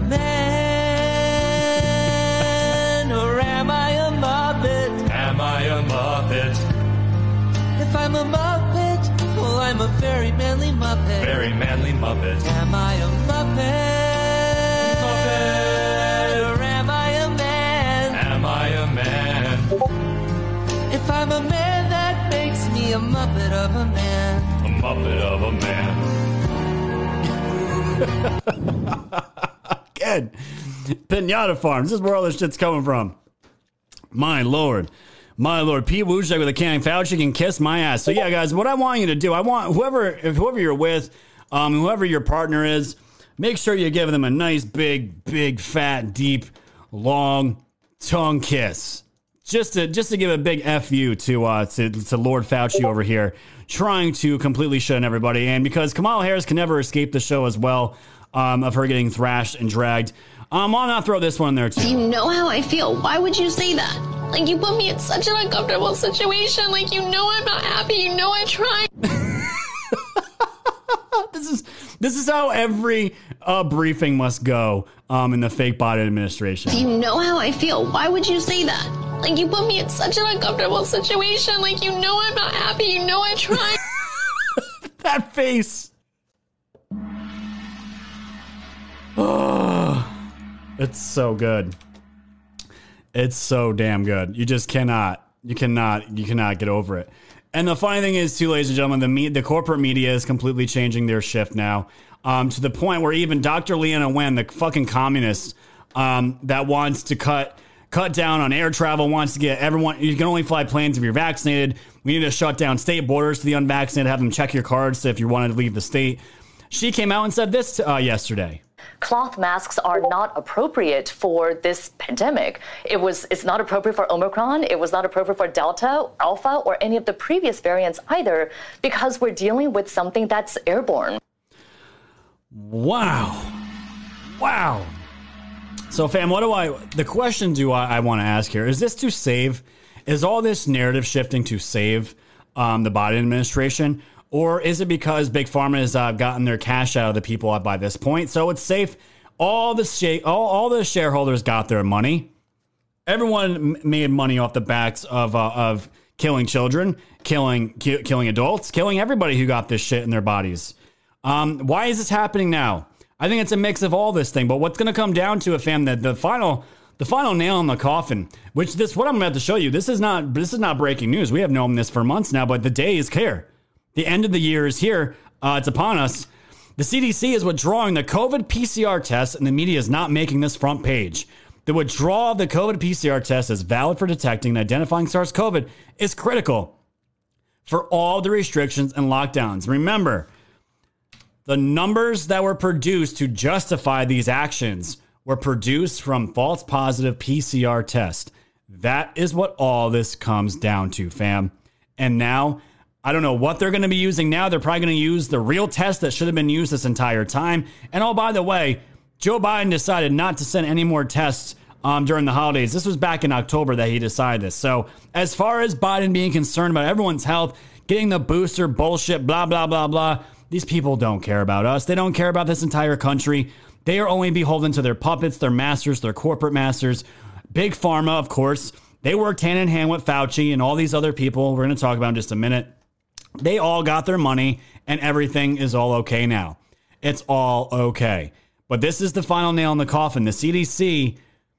man or am I a Muppet? Am I a Muppet? If I'm a Muppet, well, I'm a very manly Muppet. Very manly Muppet. Am I a Muppet? Muppet. Or am I a man? Am I a man? If I'm a man, that makes me a Muppet of a man. A Muppet of a man. Good. Pinata Farm. This is where all this shit's coming from. My Lord. My Lord. Pete Wojcik with a can. Fauci can kiss my ass. So yeah, guys, what I want you to do, I want whoever, if whoever you're with, um, whoever your partner is, make sure you give them a nice, big, big, fat, deep, long tongue kiss. Just to just to give a big F you to uh to, to Lord Fauci over here, trying to completely shut on everybody. And because Kamala Harris can never escape the show as well, um, of her getting thrashed and dragged. Um, I'll not throw this one in there too. You know how I feel. Why would you say that? Like, you put me in such an uncomfortable situation. Like, you know I'm not happy. You know I tried. This is this is how every uh, briefing must go um, in the fake Biden administration. You know how I feel. Why would you say that? Like, you put me in such an uncomfortable situation. Like, you know I'm not happy. You know I tried. That face. Oh, it's so good. It's so damn good. You just cannot, you cannot, you cannot get over it. And the funny thing is, too, ladies and gentlemen, the me- the corporate media is completely changing their shift now, um, to the point where even Doctor Leana Wen, the fucking communist um, that wants to cut cut down on air travel, wants to get everyone, you can only fly planes if you're vaccinated. We need to shut down state borders to the unvaccinated, have them check your cards if you wanted to leave the state. She came out and said this uh, yesterday. Cloth masks are not appropriate for this pandemic. It was, it's not appropriate for Omicron. It was not appropriate for Delta, Alpha, or any of the previous variants either, because we're dealing with something that's airborne. Wow. Wow. So, fam, what do I, the question do I, I want to ask here, is this to save, is all this narrative shifting to save um, the Biden administration? Or is it because Big Pharma has uh, gotten their cash out of the people by this point? So it's safe. All the sh- all, all the shareholders got their money. Everyone m- made money off the backs of uh, of killing children, killing ki- killing adults, killing everybody who got this shit in their bodies. Um, why is this happening now? I think it's a mix of all this thing. But what's going to come down to, a fam, that the final the final nail in the coffin, which this what I'm about to show you. This is not this is not breaking news. We have known this for months now, but the day is here. The end of the year is here. Uh, it's upon us. The C D C is withdrawing the COVID P C R test, and the media is not making this front page. The withdrawal of the COVID P C R test as valid for detecting and identifying SARS-C o V is critical for all the restrictions and lockdowns. Remember, the numbers that were produced to justify these actions were produced from false positive P C R tests. That is what all this comes down to, fam. And now, I don't know what they're going to be using now. They're probably going to use the real test that should have been used this entire time. And oh, by the way, Joe Biden decided not to send any more tests um, during the holidays. This was back in October that he decided this. So as far as Biden being concerned about everyone's health, getting the booster bullshit, blah, blah, blah, blah, these people don't care about us. They don't care about this entire country. They are only beholden to their puppets, their masters, their corporate masters. Big Pharma, of course. They worked hand in hand with Fauci and all these other people we're going to talk about in just a minute. They all got their money, and everything is all okay now. It's all okay. But this is the final nail in the coffin. The C D C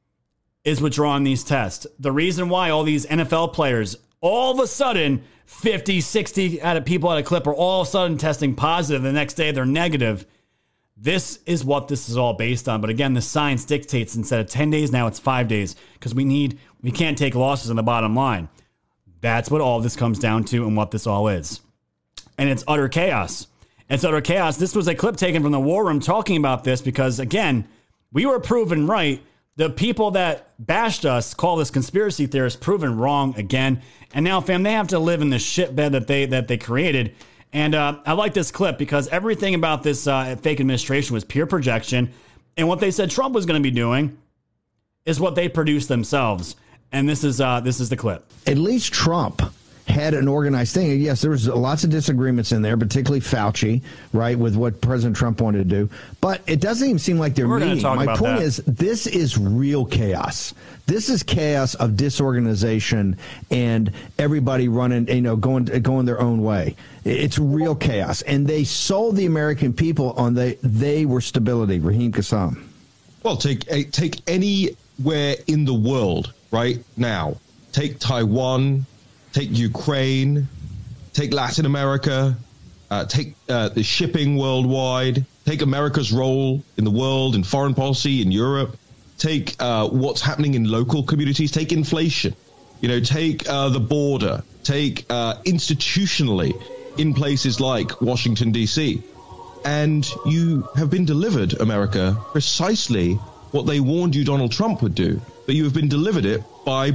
is withdrawing these tests. The reason why all these N F L players, all of a sudden, fifty, sixty out of people at a clip are all of a sudden testing positive. The next day, they're negative. This is what this is all based on. But again, the science dictates instead of ten days, now it's five days because we need, we can't take losses on the bottom line. That's what all this comes down to and what this all is. And it's utter chaos. It's utter chaos. This was a clip taken from the War Room talking about this because, again, we were proven right. The people that bashed us, call this conspiracy theorists, proven wrong again. And now, fam, they have to live in the shitbed that they that they created. And uh, I like this clip because everything about this uh, fake administration was pure projection. And what they said Trump was going to be doing is what they produced themselves. And this is uh, this is the clip. At least Trump had an organized thing. Yes, there was lots of disagreements in there, particularly Fauci, right, with what President Trump wanted to do. But it doesn't even seem like they're We're meeting. My point that. is, this is real chaos. This is chaos of disorganization and everybody running, you know, going going their own way. It's real chaos. And they sold the American people on they they were stability. Raheem Kassam. Well, take take anywhere in the world right now. Take Taiwan. Take Ukraine, take Latin America, uh, take uh, the shipping worldwide, take America's role in the world, in foreign policy, in Europe, take uh, what's happening in local communities, take inflation, you know, take uh, the border, take uh, institutionally in places like Washington, D C. And you have been delivered, America, precisely what they warned you Donald Trump would do. But you have been delivered it by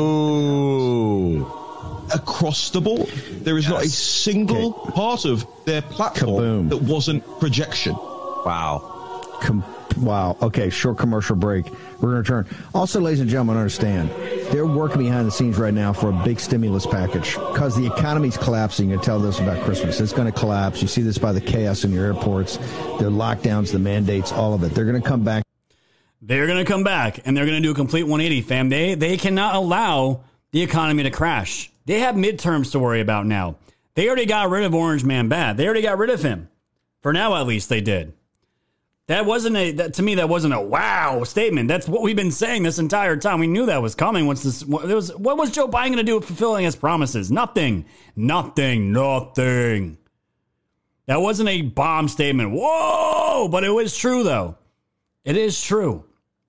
Biden. Ooh. Across the board. There is yes. not a single okay. part of their platform Kaboom. that wasn't projection. Wow. Com- wow. Okay, short commercial break. We're going to return. Also, ladies and gentlemen, understand, they're working behind the scenes right now for a big stimulus package because the economy's collapsing. You can tell this about Christmas. It's going to collapse. You see this by the chaos in your airports, the lockdowns, the mandates, all of it. They're going to come back. They're going to come back, and they're going to do a complete one eighty, fam. They, they cannot allow the economy to crash. They have midterms to worry about now. They already got rid of Orange Man Bad. They already got rid of him. For now, at least, they did. That wasn't a, that, to me, that wasn't a wow statement. That's what we've been saying this entire time. We knew that was coming. What's this? What, it was, what was Joe Biden going to do with fulfilling his promises? Nothing. Nothing. Nothing. That wasn't a bomb statement. Whoa! But it was true, though. It is true.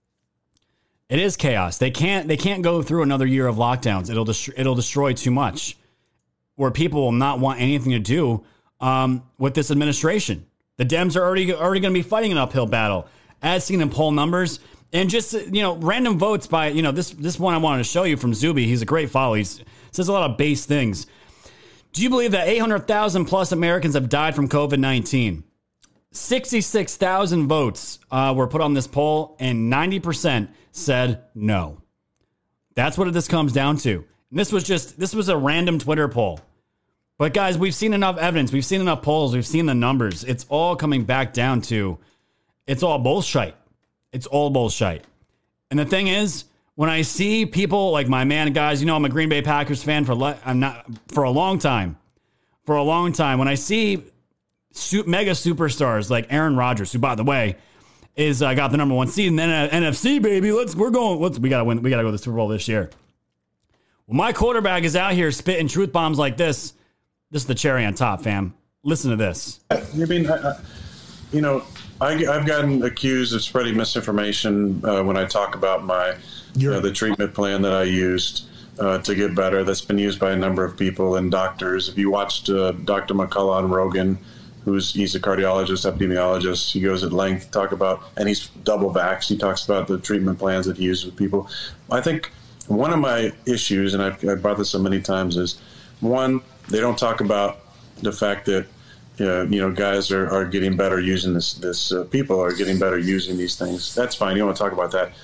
It is chaos. They can't. They can't go through another year of lockdowns. It'll dest- it'll destroy too much, where people will not want anything to do um, with this administration. The Dems are already already going to be fighting an uphill battle, as seen in poll numbers and just you know random votes by you know this this one I wanted to show you from Zuby. He's a great follow. He says a lot of base things. Do you believe that eight hundred thousand plus Americans have died from COVID nineteen? sixty-six thousand votes uh, were put on this poll, and ninety percent said no. That's what this comes down to. And this was just, this was a random Twitter poll. But guys, we've seen enough evidence. We've seen enough polls. We've seen the numbers. It's all coming back down to, it's all bullshit. It's all bullshit. And the thing is, when I see people like my man, guys, you know, I'm a Green Bay Packers fan for le- I'm not for a long time. For a long time. When I see su- mega superstars like Aaron Rodgers, who, by the way, is uh, got the number one seed in the N F C, baby. Let's we're going. Let's we gotta win. We gotta go to the Super Bowl this year. Well, my quarterback is out here spitting truth bombs like this. This is the cherry on top, fam. Listen to this. I mean, I, I, you know, I, I've gotten accused of spreading misinformation uh, when I talk about my uh, the treatment plan that I used uh, to get better. That's been used by a number of people and doctors. If you watched uh, Doctor McCullough on Rogan, who's he's a cardiologist, epidemiologist, he goes at length to talk about, and he's double vaxxed. He talks about the treatment plans that he uses with people. I think one of my issues, and I've, I've brought this up many times, is one, they don't talk about the fact that uh, you know guys are, are getting better using this. This uh, people are getting better using these things. That's fine. You don't want to talk about that.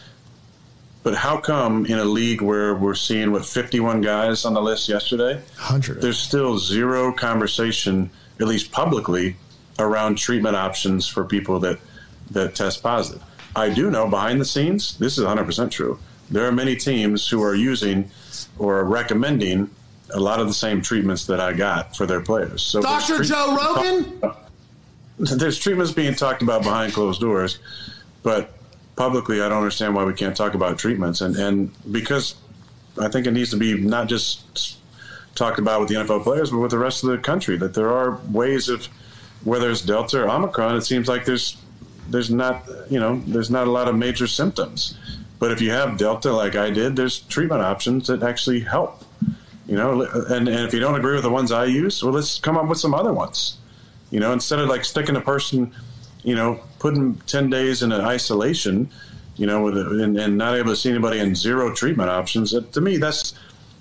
But how come in a league where we're seeing what fifty-one guys on the list yesterday, one hundred, there's still zero conversation, at least publicly, around treatment options for people that that test positive? I do know behind the scenes, this is one hundred percent true. There are many teams who are using or recommending a lot of the same treatments that I got for their players. So Doctor treat- Joe Rogan? There's treatments being talked about behind closed doors, but publicly I don't understand why we can't talk about treatments. And, and because I think it needs to be not just talked about with the N F L players, but with the rest of the country, that there are ways of, whether it's Delta or Omicron, it seems like there's there's not, you know, there's not a lot of major symptoms. But if you have Delta like I did, there's treatment options that actually help. You know, and, and if you don't agree with the ones I use, well, let's come up with some other ones. You know, instead of like sticking a person, you know, putting ten days in an isolation, you know, with a, and, and not able to see anybody and zero treatment options. It, to me, that's,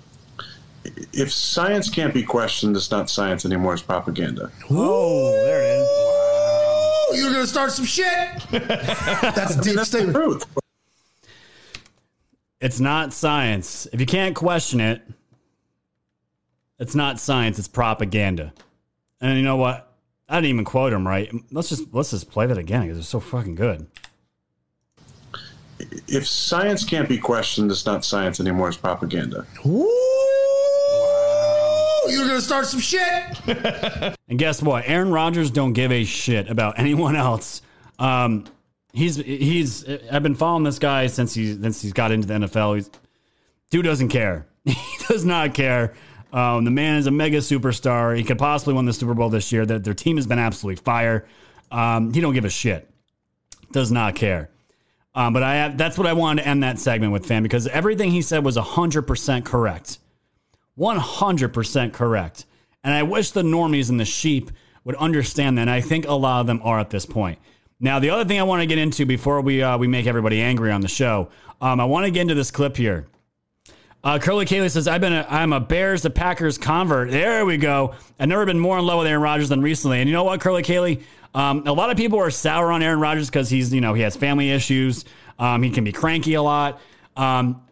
if science can't be questioned, it's not science anymore. It's propaganda. Oh, there it is. Wow. You're going to start some shit. That's a deep statement. Truth. It's not science. If you can't question it, it's not science. It's propaganda. And you know what? I didn't even quote him right. Let's just let's just play that again because it's so fucking good. If science can't be questioned, it's not science anymore. It's propaganda. Ooh, you're going to start some shit. And guess what? Aaron Rodgers don't give a shit about anyone else. Um, he's he's. I've been following this guy since he since he's got into the N F L. He's, dude doesn't care. He does not care. Um, the man is a mega superstar. He could possibly win the Super Bowl this year. That their team has been absolutely fire. Um, he don't give a shit. Does not care. Um, but I have, that's what I wanted to end that segment with, fam, because everything he said was one hundred percent correct. one hundred percent correct. And I wish the normies and the sheep would understand that. And I think a lot of them are at this point. Now, the other thing I want to get into before we uh, we make everybody angry on the show, um, I want to get into this clip here. Uh, Curly Kaylee says, I've been a, I'm a Bears to Packers convert. There we go. I've never been more in love with Aaron Rodgers than recently. And you know what, Curly Kaylee? Um, a lot of people are sour on Aaron Rodgers because he's, you know, he has family issues. Um, he can be cranky a lot. Um,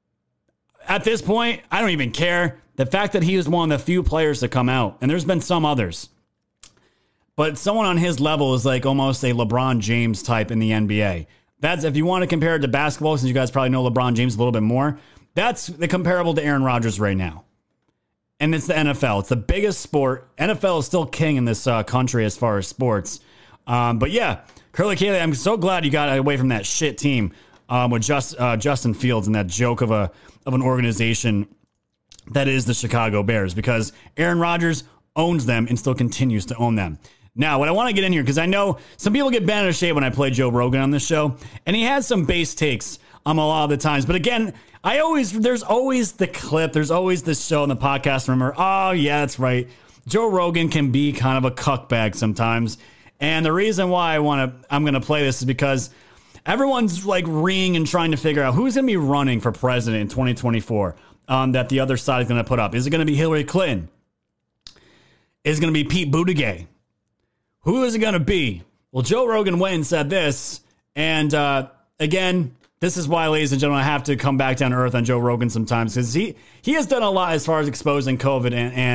at this point, I don't even care. The fact that he is one of the few players to come out, and there's been some others, but someone on his level is like almost a LeBron James type in the N B A. That's, if you want to compare it to basketball, since you guys probably know LeBron James a little bit more, that's the comparable to Aaron Rodgers right now. And it's the N F L. It's the biggest sport. N F L is still king in this uh, country as far as sports. Um, but yeah, Curly Kaylee, I'm so glad you got away from that shit team um, with just, uh, Justin Fields and that joke of a of an organization that is the Chicago Bears, because Aaron Rodgers owns them and still continues to own them. Now, what I want to get in here, because I know some people get bent out of shape when I play Joe Rogan on this show, and he has some base takes um, a lot of the times. But again, I always, there's always the clip, there's always this show on the podcast. Remember, oh yeah, that's right. Joe Rogan can be kind of a cuckbag sometimes. And the reason why I want to, I'm going to play this is because everyone's like reeing and trying to figure out who's going to be running for president in twenty twenty-four um, that the other side is going to put up. Is it going to be Hillary Clinton? Is it going to be Pete Buttigieg? Who is it going to be? Well, Joe Rogan went and said this. And uh, again, this is why, ladies and gentlemen, I have to come back down to earth on Joe Rogan sometimes, because he, he has done a lot as far as exposing COVID and, and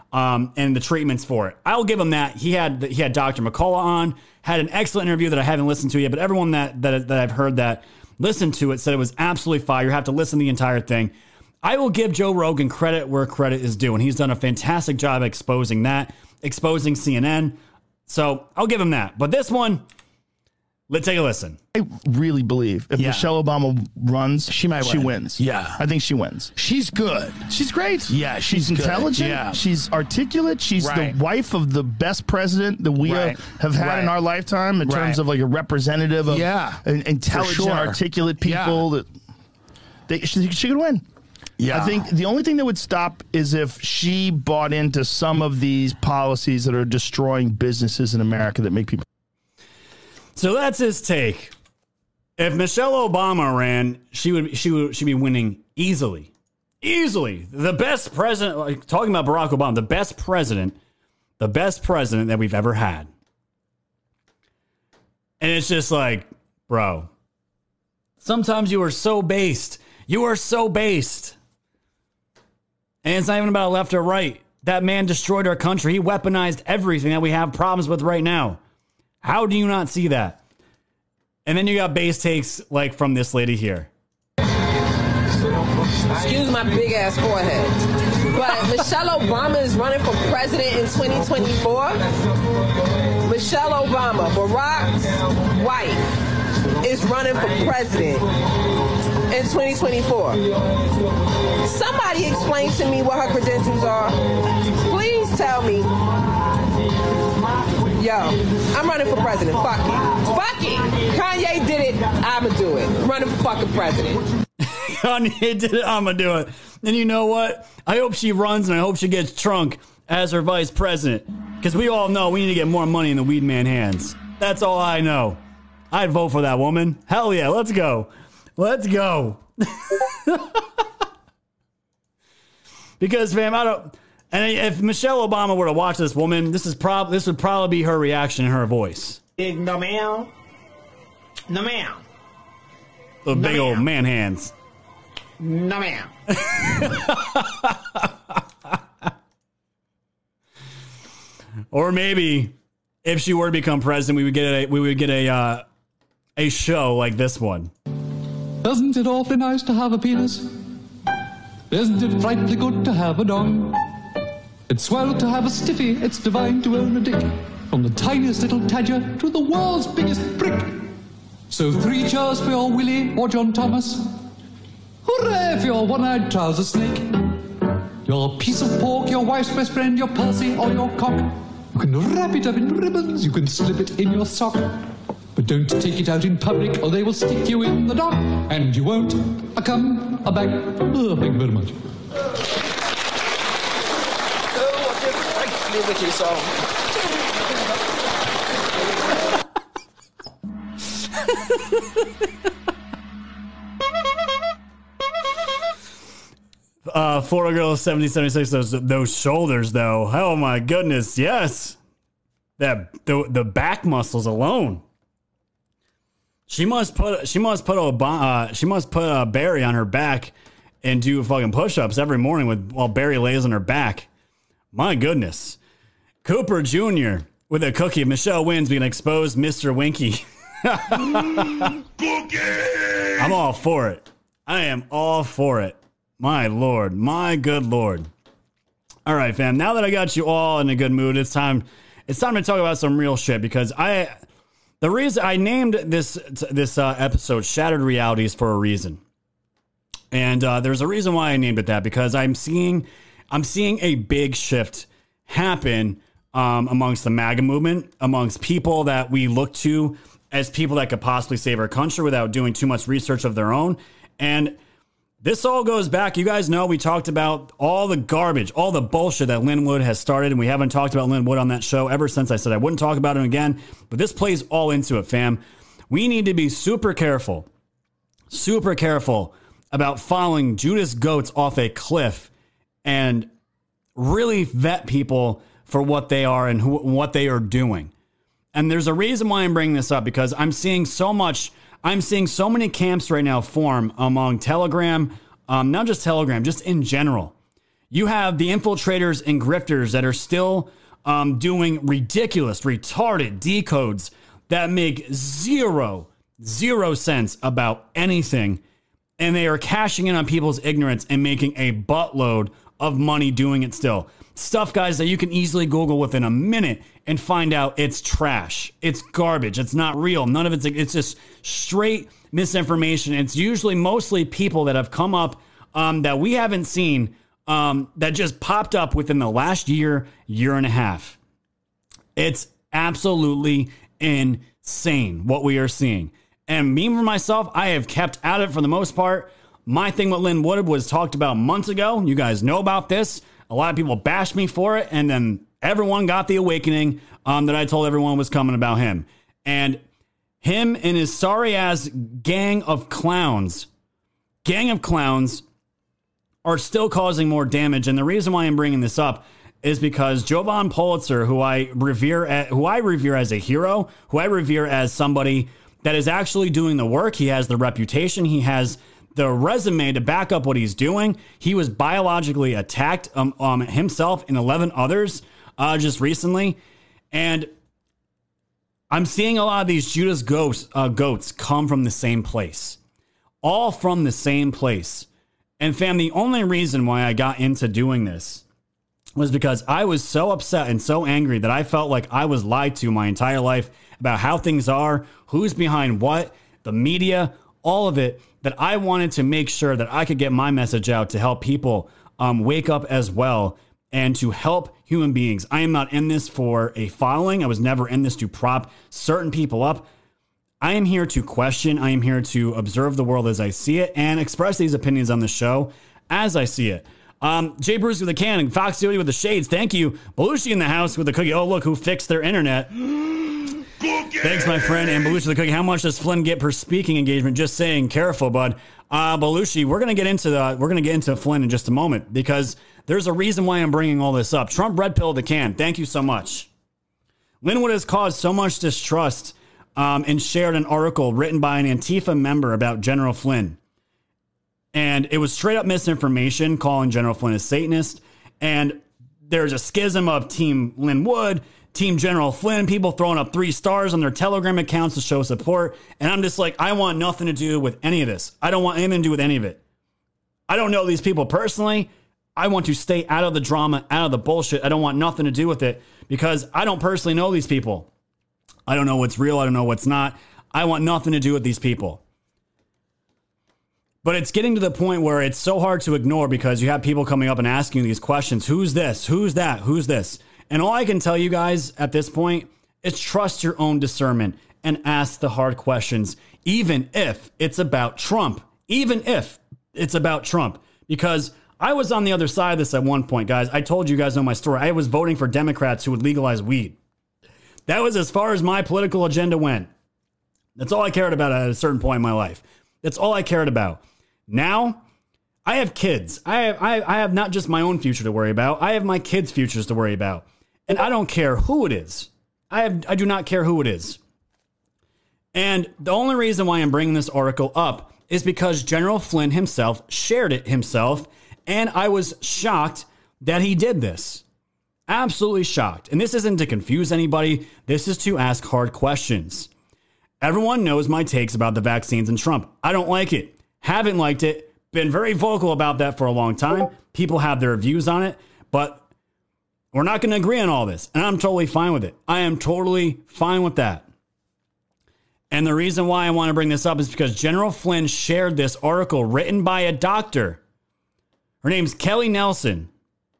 um, and the treatments for it. I'll give him that. He had he had Doctor McCullough on, had an excellent interview that I haven't listened to yet, but everyone that that, that I've heard that listened to it said it was absolutely fire. You have to listen to the entire thing. I will give Joe Rogan credit where credit is due, and he's done a fantastic job exposing that, exposing C N N. So I'll give him that. But this one, let's take a listen. I really believe if Yeah. Michelle Obama runs, She might she win. wins. Yeah. I think she wins. She's good. She's great. Yeah, she's she's good. intelligent. Yeah. She's articulate. She's Right. the wife of the best president that we Right. uh, have had Right. in our lifetime in Right. terms of like a representative of Yeah, in- intelligent, for sure. articulate people that they, she, she could win. Yeah. I think the only thing that would stop is if she bought into some of these policies that are destroying businesses in America that make people. So that's his take. If Michelle Obama ran, she would she would she'd be winning easily, easily. The best president. Like, talking about Barack Obama, the best president, the best president that we've ever had. And it's just like, bro. Sometimes you are so based. You are so based. And it's not even about left or right. That man destroyed our country. He weaponized everything that we have problems with right now. How do you not see that? And then you got base takes like from this lady here. Excuse my big ass forehead. But Michelle Obama is running for president in twenty twenty-four. Michelle Obama, Barack's wife, is running for president in twenty twenty-four. Somebody explain to me what her credentials are. Please tell me. Yo, I'm running for president. Fuck it. Fuck it. Kanye did it. I'ma do it. I'm running for fucking president. Kanye did it. I'm going to do it. And you know what? I hope she runs and I hope she gets Trump as her vice president. Because we all know we need to get more money in the weed man hands. That's all I know. I'd vote for that woman. Hell yeah. Let's go. Let's go. Because, fam, I don't... And if Michelle Obama were to watch this woman, this is prob- this would probably be her reaction in her voice. No, ma'am. No, ma'am. The No, big old ma'am. man hands. No, ma'am. Or maybe if she were to become president, we would get a we would get a uh, a show like this one. Isn't it awfully nice to have a penis? Isn't it frightfully good to have a dong? It's swell to have a stiffy, it's divine to own a dick. From the tiniest little tadger to the world's biggest prick. So three cheers for your Willie or John Thomas. Hooray for your one-eyed trouser snake. Your piece of pork, your wife's best friend, your pussy or your cock. You can wrap it up in ribbons, you can slip it in your sock. But don't take it out in public or they will stick you in the dock. And you won't a come a back. Oh, thank you very much. Liberty song. Uh, Florida Girl seventy seventy-six, those those shoulders though. Oh my goodness, yes. That the the back muscles alone. She must put she must put a uh, she must put a Barry on her back and do fucking push-ups every morning with while Barry lays on her back. My goodness. Cooper Junior with a cookie. If Michelle wins, we can expose Mister Winky. I'm all for it. I am all for it. My Lord. My good Lord. All right, fam. Now that I got you all in a good mood, it's time it's time to talk about some real shit because I the reason I named this this uh, episode Shattered Realities for a reason. And uh, there's a reason why I named it that because I'm seeing I'm seeing a big shift happen um, amongst the MAGA movement, amongst people that we look to as people that could possibly save our country without doing too much research of their own. And this all goes back. You guys know we talked about all the garbage, all the bullshit that Lin Wood has started, and we haven't talked about Lin Wood on that show ever since I said I wouldn't talk about him again. But this plays all into it, fam. We need to be super careful, super careful about following Judas Goats off a cliff and really vet people for what they are and who, what they are doing. And there's a reason why I'm bringing this up because I'm seeing so much, I'm seeing so many camps right now form among Telegram, um, not just Telegram, just in general. You have the infiltrators and grifters that are still um, doing ridiculous, retarded decodes that make zero, zero sense about anything. And they are cashing in on people's ignorance and making a buttload of money doing it still. Stuff, guys, that you can easily Google within a minute and find out it's trash. It's garbage. It's not real. None of it's, it's just straight misinformation. It's usually mostly people that have come up um, that we haven't seen um, that just popped up within the last year, year and a half. It's absolutely insane what we are seeing. And me, for myself, I have kept at it for the most part. My thing with Lin Wood was talked about months ago. You guys know about this. A lot of people bashed me for it. And then everyone got the awakening um, that I told everyone was coming about him. And him and his sorry-ass gang of clowns, gang of clowns are still causing more damage. And the reason why I'm bringing this up is because Jovan Pulitzer, who I revere, at, who I revere as a hero, who I revere as somebody that is actually doing the work. He has the reputation. He has the resume to back up what he's doing. He was biologically attacked um, um, himself and eleven others uh, just recently. And I'm seeing a lot of these Judas ghosts, uh, goats come from the same place. All from the same place. And fam, the only reason why I got into doing this was because I was so upset and so angry that I felt like I was lied to my entire life about how things are, who's behind what, the media, all of it, that I wanted to make sure that I could get my message out to help people um, wake up as well and to help human beings. I am not in this for a following. I was never in this to prop certain people up. I am here to question. I am here to observe the world as I see it and express these opinions on the show as I see it. Um, Jay Bruce with a can and Fox Duty with the shades. Thank you. Belushi in the house with the cookie. Oh, look who fixed their internet. Thanks, my friend. And Belushi the cookie. How much does Flynn get per speaking engagement? Just saying, careful, bud. Uh, Belushi, we're gonna get into the we're gonna get into Flynn in just a moment because there's a reason why I'm bringing all this up. Trump red pill the can. Thank you so much. Lin Wood has caused so much distrust um, and shared an article written by an Antifa member about General Flynn. And it was straight up misinformation, calling General Flynn a Satanist. And there's a schism of Team Lin Wood, Team General Flynn, people throwing up three stars on their Telegram accounts to show support. And I'm just like, I want nothing to do with any of this. I don't want anything to do with any of it. I don't know these people personally. I want to stay out of the drama, out of the bullshit. I don't want nothing to do with it because I don't personally know these people. I don't know what's real. I don't know what's not. I want nothing to do with these people. But it's getting to the point where it's so hard to ignore because you have people coming up and asking these questions. Who's this? Who's that? Who's this? And all I can tell you guys at this point is trust your own discernment and ask the hard questions, even if it's about Trump. Even if it's about Trump. Because I was on the other side of this at one point, guys. I told you guys know my story. I was voting for Democrats who would legalize weed. That was as far as my political agenda went. That's all I cared about at a certain point in my life. That's all I cared about. Now, I have kids. I have, I, I have not just my own future to worry about. I have my kids' futures to worry about. And I don't care who it is. I have, I do not care who it is. And the only reason why I'm bringing this article up is because General Flynn himself shared it himself. And I was shocked that he did this. Absolutely shocked. And this isn't to confuse anybody. This is to ask hard questions. Everyone knows my takes about the vaccines and Trump. I don't like it. Haven't liked it. Been very vocal about that for a long time. People have their views on it, but we're not going to agree on all this. And I'm totally fine with it. I am totally fine with that. And the reason why I want to bring this up is because General Flynn shared this article written by a doctor. Her name's Kelly Nelson.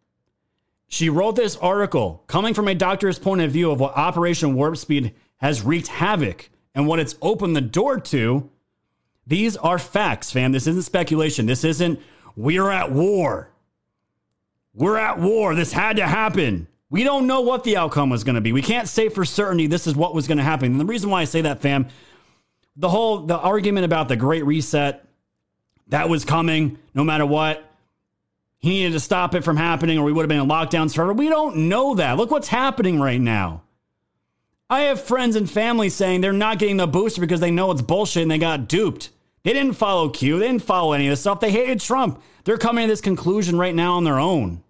She wrote this article coming from a doctor's point of view of what Operation Warp Speed has wreaked havoc and what it's opened the door to. These are facts, fam. This isn't speculation. This isn't, we're at war. We're at war. This had to happen. We don't know what the outcome was going to be. We can't say for certainty this is what was going to happen. And the reason why I say that, fam, the whole, the argument about the Great Reset, that was coming no matter what. He needed to stop it from happening or we would have been in lockdowns forever. We don't know that. Look what's happening right now. I have friends and family saying they're not getting the booster because they know it's bullshit and they got duped. They didn't follow Q. They didn't follow any of this stuff. They hated Trump. They're coming to this conclusion right now on their own.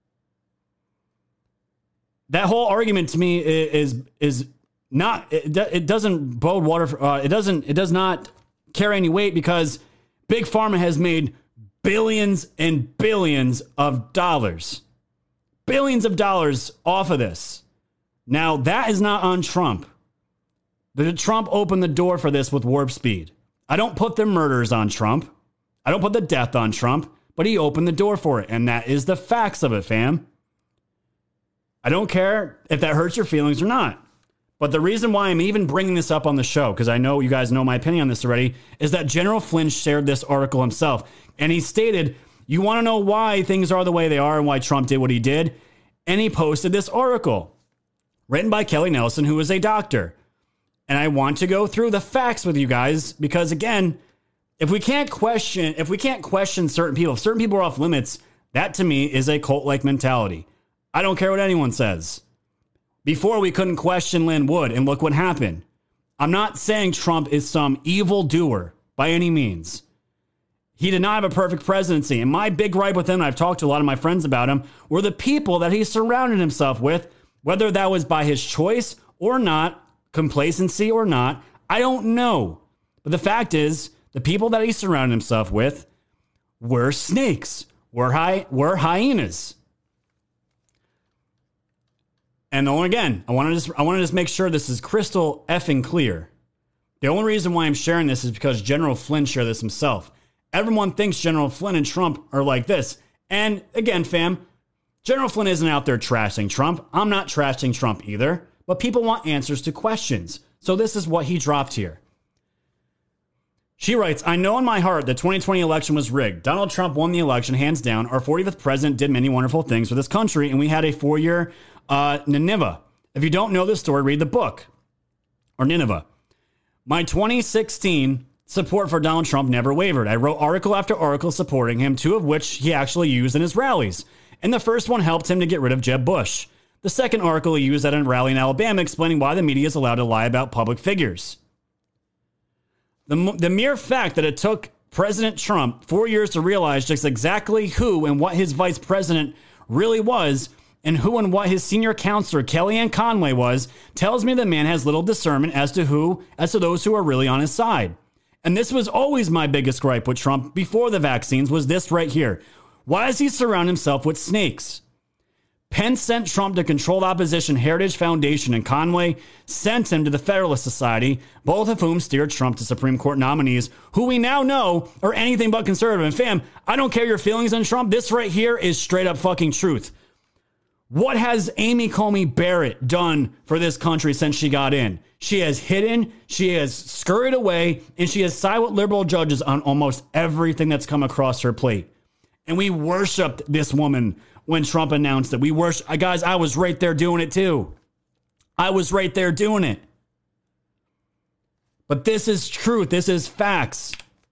That whole argument to me is is, is not, it, it doesn't bode water, for, uh, it doesn't, it does not carry any weight because Big Pharma has made billions and billions of dollars. Billions of dollars off of this. Now, that is not on Trump. The Trump opened the door for this with warp speed. I don't put the murders on Trump. I don't put the death on Trump, but he opened the door for it. And that is the facts of it, fam. I don't care if that hurts your feelings or not. But the reason why I'm even bringing this up on the show, because I know you guys know my opinion on this already, is that General Flynn shared this article himself. And he stated, you want to know why things are the way they are and why Trump did what he did? And he posted this article written by Kelly Nelson, who is a doctor. And I want to go through the facts with you guys because, again, if we can't question, if we can't question certain people, if certain people are off limits, that to me is a cult-like mentality. I don't care what anyone says. Before, we couldn't question Lin Wood, and look what happened. I'm not saying Trump is some evil doer by any means. He did not have a perfect presidency. And my big gripe with him, and I've talked to a lot of my friends about him, were the people that he surrounded himself with, whether that was by his choice or not, complacency or not, I don't know. But the fact is, the people that he surrounded himself with were snakes, were, hy- were hyenas. And only again, I want to just I want to just make sure this is crystal effing clear. The only reason why I'm sharing this is because General Flynn shared this himself. Everyone thinks General Flynn and Trump are like this. And again, fam, General Flynn isn't out there trashing Trump. I'm not trashing Trump either. But people want answers to questions. So this is what he dropped here. She writes, I know in my heart the twenty twenty election was rigged. Donald Trump won the election, hands down. Our forty-fifth president did many wonderful things for this country, and we had a four-year uh, Nineveh. If you don't know the story, read the book. Or Nineveh. My twenty sixteen support for Donald Trump never wavered. I wrote article after article supporting him, two of which he actually used in his rallies. And the first one helped him to get rid of Jeb Bush. The second article he used at a rally in Alabama explaining why the media is allowed to lie about public figures. The, the mere fact that it took President Trump four years to realize just exactly who and what his vice president really was and who and what his senior counselor, Kellyanne Conway, was, tells me the man has little discernment as to who, as to those who are really on his side. And this was always my biggest gripe with Trump before the vaccines was this right here. Why does he surround himself with snakes? Pence sent Trump to controlled opposition Heritage Foundation, and Conway sent him to the Federalist Society, both of whom steered Trump to Supreme Court nominees, who we now know are anything but conservative. And fam, I don't care your feelings on Trump. This right here is straight up fucking truth. What has Amy Comey Barrett done for this country since she got in? She has hidden, she has scurried away, and she has sided with liberal judges on almost everything that's come across her plate. And we worshiped this woman when Trump announced it. We worship, guys, I was right there doing it too. I was right there doing it. But this is truth. This is facts.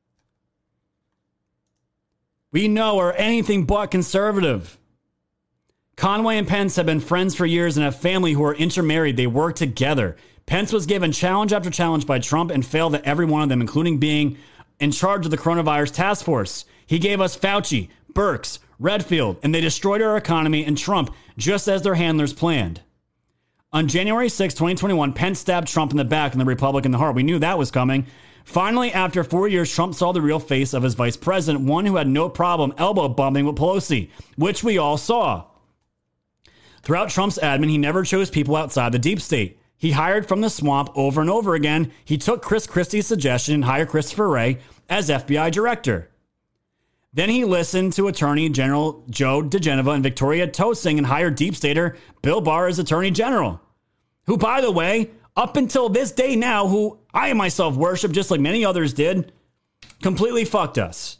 We know are anything but conservative. Conway and Pence have been friends for years and have family who are intermarried. They work together. Pence was given challenge after challenge by Trump and failed at every one of them, including being in charge of the coronavirus task force. He gave us Fauci, Birx, Redfield, and they destroyed our economy and Trump just as their handlers planned. On January sixth, twenty twenty-one, Pence stabbed Trump in the back and the Republican in the heart. We knew that was coming. Finally, after four years, Trump saw the real face of his vice president, one who had no problem elbow bumping with Pelosi, which we all saw. Throughout Trump's admin, he never chose people outside the deep state. He hired from the swamp over and over again. He took Chris Christie's suggestion and hired Christopher Wray as F B I director. Then he listened to Attorney General Joe DeGeneva and Victoria Tossing and hired deep stater Bill Barr as Attorney General, who, by the way, up until this day now, who I myself worship just like many others did, completely fucked us.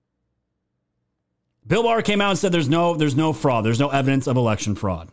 Bill Barr came out and said there's no, there's no fraud. There's no evidence of election fraud.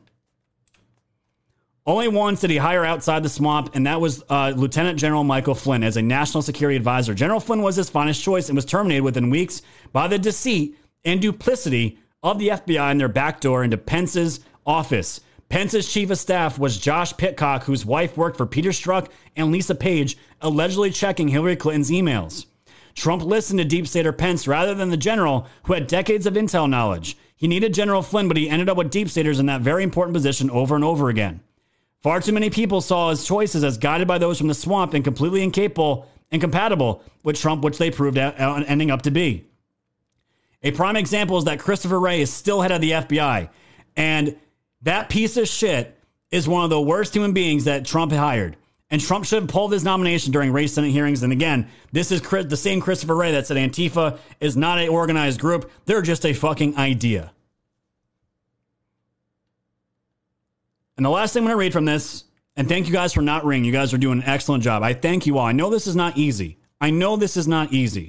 Only once did he hire outside the swamp, and that was uh, Lieutenant General Michael Flynn as a national security advisor. General Flynn was his finest choice and was terminated within weeks by the deceit and duplicity of the F B I in their backdoor into Pence's office. Pence's chief of staff was Josh Pitcock, whose wife worked for Peter Strzok and Lisa Page, allegedly checking Hillary Clinton's emails. Trump listened to Deep Stater Pence rather than the general who had decades of intel knowledge. He needed General Flynn, but he ended up with Deep Staters in that very important position over and over again. Far too many people saw his choices as guided by those from the swamp and completely incapable and incompatible with Trump, which they proved out, out ending up to be. A prime example is that Christopher Wray is still head of the F B I, and that piece of shit is one of the worst human beings that Trump hired. And Trump should have pulled his nomination during race Senate hearings. And again, this is Chris, the same Christopher Wray that said Antifa is not an organized group. They're just a fucking idea. And the last thing I'm going to read from this, and thank you guys for not ringing. You guys are doing an excellent job. I thank you all. I know this is not easy. I know this is not easy.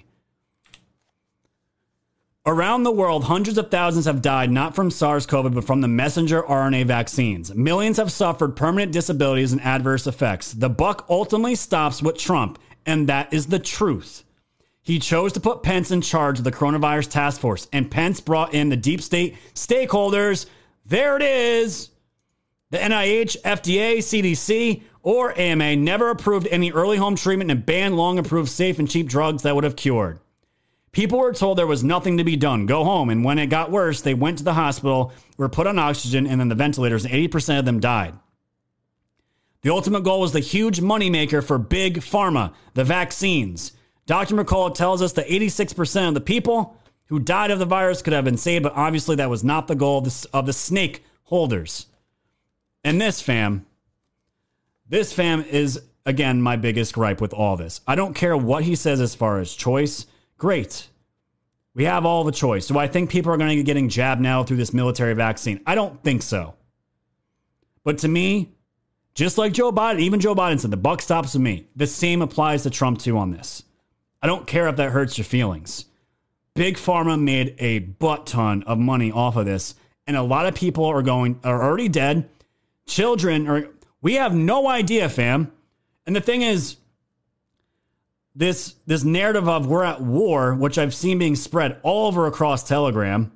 Around the world, hundreds of thousands have died not from SARS-C o V, but from the messenger R N A vaccines. Millions have suffered permanent disabilities and adverse effects. The buck ultimately stops with Trump, and that is the truth. He chose to put Pence in charge of the coronavirus task force, and Pence brought in the deep state stakeholders. There it is. The N I H, F D A, C D C, or A M A never approved any early home treatment and banned long-approved safe and cheap drugs that would have cured. People were told there was nothing to be done. Go home. And when it got worse, they went to the hospital, were put on oxygen, and then the ventilators, and eighty percent of them died. The ultimate goal was the huge moneymaker for big pharma, the vaccines. Doctor McCullough tells us that eighty-six percent of the people who died of the virus could have been saved, but obviously that was not the goal of the, of the snake holders. And this, fam, this, fam, is, again, my biggest gripe with all this. I don't care what he says as far as choice. Great. We have all the choice. Do I think people are going to be getting jabbed now through this military vaccine? I don't think so. But to me, just like Joe Biden, even Joe Biden said, the buck stops with me. The same applies to Trump too on this. I don't care if that hurts your feelings. Big Pharma made a butt ton of money off of this. And a lot of people are going, are already dead. Children are, we have no idea, fam. And the thing is, This this narrative of we're at war, which I've seen being spread all over across Telegram.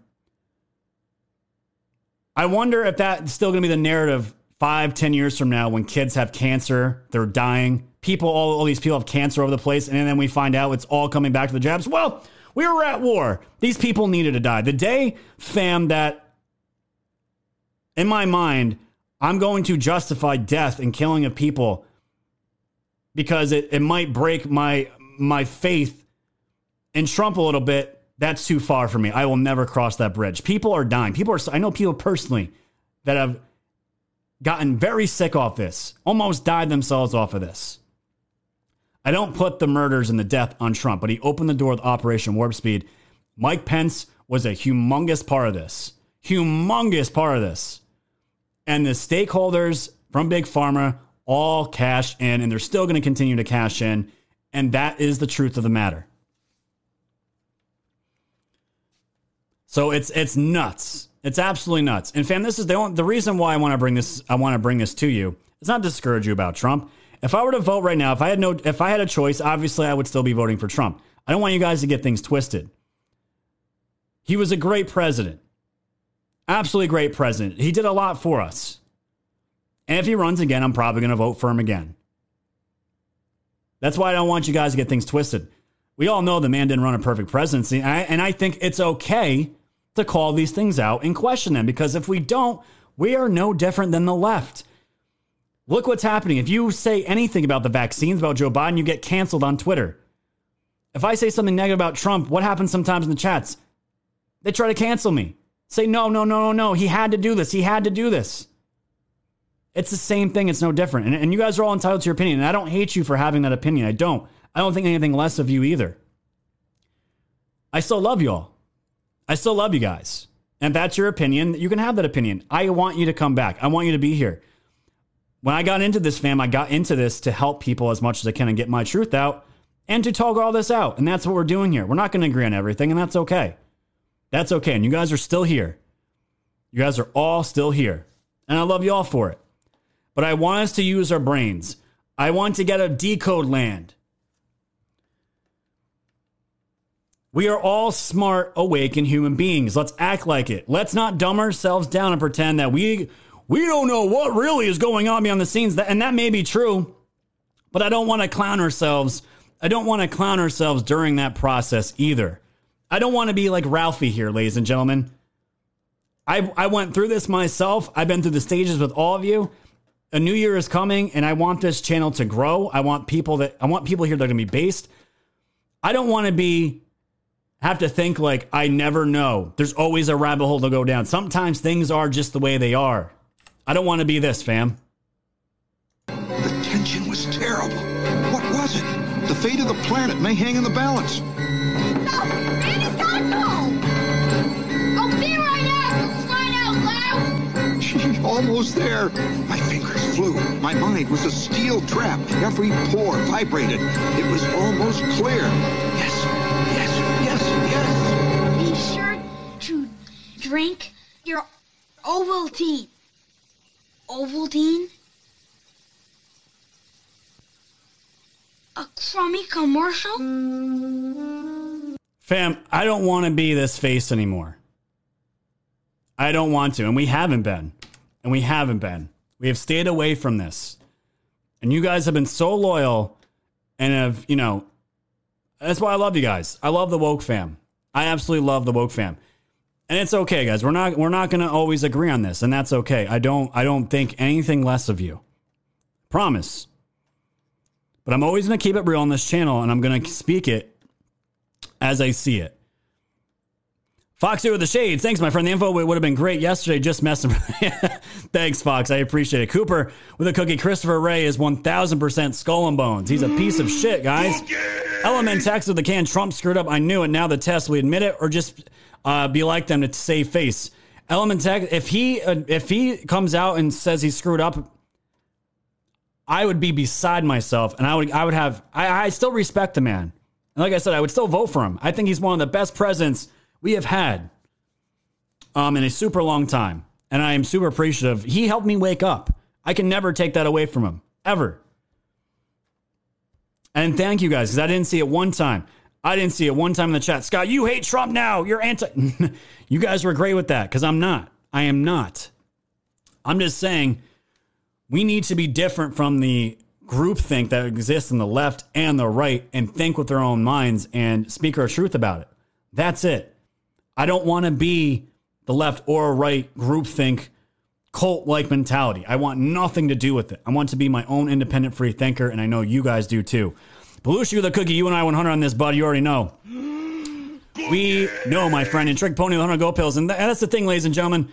I wonder if that's still going to be the narrative five, ten years from now when kids have cancer, they're dying. People, all, all these people have cancer over the place, and then we find out it's all coming back to the jabs. Well, we were at war. These people needed to die. The day, fam, that in my mind, I'm going to justify death and killing of people because it, it might break my my faith in Trump a little bit. That's too far for me. I will never cross that bridge. People are dying. People are. I know people personally that have gotten very sick off this, almost died themselves off of this. I don't put the murders and the death on Trump, but he opened the door with Operation Warp Speed. Mike Pence was a humongous part of this. Humongous part of this. And the stakeholders from Big Pharma all cashed in, and they're still going to continue to cash in. And that is the truth of the matter. So it's it's nuts. It's absolutely nuts. And fam, this is the only, the reason why I want to bring this. I want to bring this to you. It's not to discourage you about Trump. If I were to vote right now, if I had no, if I had a choice, obviously I would still be voting for Trump. I don't want you guys to get things twisted. He was a great president. Absolutely great president. He did a lot for us. And if he runs again, I'm probably going to vote for him again. That's why I don't want you guys to get things twisted. We all know the man didn't run a perfect presidency. And I, and I think it's okay to call these things out and question them. Because if we don't, we are no different than the left. Look what's happening. If you say anything about the vaccines, about Joe Biden, you get canceled on Twitter. If I say something negative about Trump, what happens sometimes in the chats? They try to cancel me. Say, no, no, no, no, no. He had to do this. He had to do this. It's the same thing. It's no different. And, and you guys are all entitled to your opinion. And I don't hate you for having that opinion. I don't. I don't think anything less of you either. I still love you all. I still love you guys. And if that's your opinion, you can have that opinion. I want you to come back. I want you to be here. When I got into this, fam, I got into this to help people as much as I can and get my truth out and to talk all this out. And that's what we're doing here. We're not going to agree on everything, and that's okay. That's okay. And you guys are still here. You guys are all still here. And I love you all for it. But I want us to use our brains. I want to get a decode land. We are all smart, awakened human beings. Let's act like it. Let's not dumb ourselves down and pretend that we we don't know what really is going on behind the scenes. And that may be true. But I don't want to clown ourselves I don't want to clown ourselves during that process either. I don't want to be like Ralphie here, ladies and gentlemen. I I went through this myself. I've been through the stages with all of you. A new year is coming, and I want this channel to grow. I want people that I want people here that are going to be based. I don't want to be have to think like I never know. There's always a rabbit hole to go down. Sometimes things are just the way they are. I don't want to be this, fam. The tension was terrible. What was it? The fate of the planet may hang in the balance. No! Randy's gotta go! I'll be right out, for crying out loud! Gee, almost there. My fingers flew. My mind was a steel trap. Every pore vibrated. It was almost clear. Yes, yes, yes, yes. Be sure to drink your Ovaltine. Ovaltine? A crummy commercial? Fam, I don't want to be this face anymore. I don't want to, and we haven't been. And we haven't been. We have stayed away from this. And you guys have been so loyal and have, you know, that's why I love you guys. I love the woke fam. I absolutely love the woke fam. And it's okay, guys. We're not we're not going to always agree on this, and that's okay. I don't I don't think anything less of you. Promise. But I'm always going to keep it real on this channel, and I'm going to speak it as I see it. Foxy with the shades. Thanks, my friend. The info would have been great yesterday. Just messing. Thanks, Fox. I appreciate it. Cooper with a cookie. Christopher Ray is one thousand percent skull and bones. He's a piece of shit, guys. Element Text with the can. Trump screwed up. I knew it. Now the test. We admit it or just uh, be like them to save face. Element Text. If he, uh, if he comes out and says he screwed up, I would be beside myself, and I would I would have I, I still respect the man. And like I said, I would still vote for him. I think he's one of the best presidents we have had um, in a super long time. And I am super appreciative. He helped me wake up. I can never take that away from him. Ever. And thank you guys, because I didn't see it one time. I didn't see it one time in the chat. Scott, you hate Trump now. You're anti. You guys were great with that, because I'm not. I am not. I'm just saying we need to be different from the groupthink that exists in the left and the right and think with their own minds and speak our truth about it. That's it. I don't want to be the left or right groupthink cult-like mentality. I want nothing to do with it. I want to be my own independent free thinker, and I know you guys do too. Belushi the cookie, you and I one hundred on this, bud. You already know. We know, my friend, and Trick Pony with one hundred Go Pills. And that's the thing, ladies and gentlemen.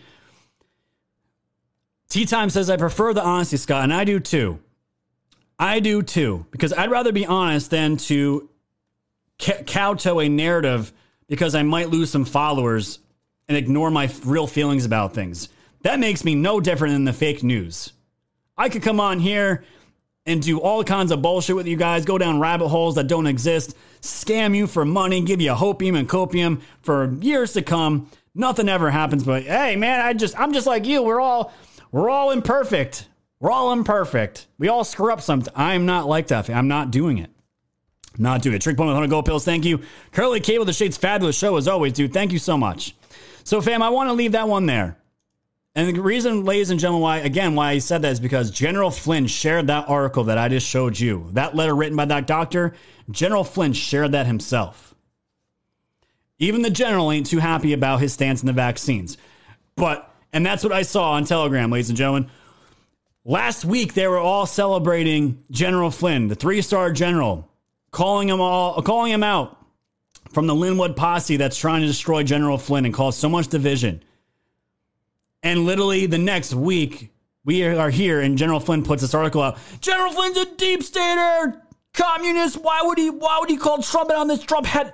Tea Time says, I prefer the honesty, Scott, and I do too. I do too, because I'd rather be honest than to k- kowtow a narrative because I might lose some followers and ignore my real feelings about things. That makes me no different than the fake news. I could come on here and do all kinds of bullshit with you guys, go down rabbit holes that don't exist, scam you for money, give you hopium and copium for years to come. Nothing ever happens, but hey, man, I just I'm just like you. We're all we're all imperfect. We're all imperfect. We all screw up sometimes. I'm not like that. I'm not doing it. Not doing it. Trick Point with one hundred Gold Pills. Thank you. Curly Cable, the Shades, fabulous show as always, dude. Thank you so much. So, fam, I want to leave that one there. And the reason, ladies and gentlemen, why, again, why I said that is because General Flynn shared that article that I just showed you. That letter written by that doctor, General Flynn shared that himself. Even the general ain't too happy about his stance in the vaccines. But, and that's what I saw on Telegram, ladies and gentlemen. Last week, they were all celebrating General Flynn, the three-star general, calling him all, calling him out from the Linwood posse that's trying to destroy General Flynn and cause so much division. And literally the next week, we are here and General Flynn puts this article out. General Flynn's a deep stater, communist. Why would he? Why would he call Trump on this? Trump had.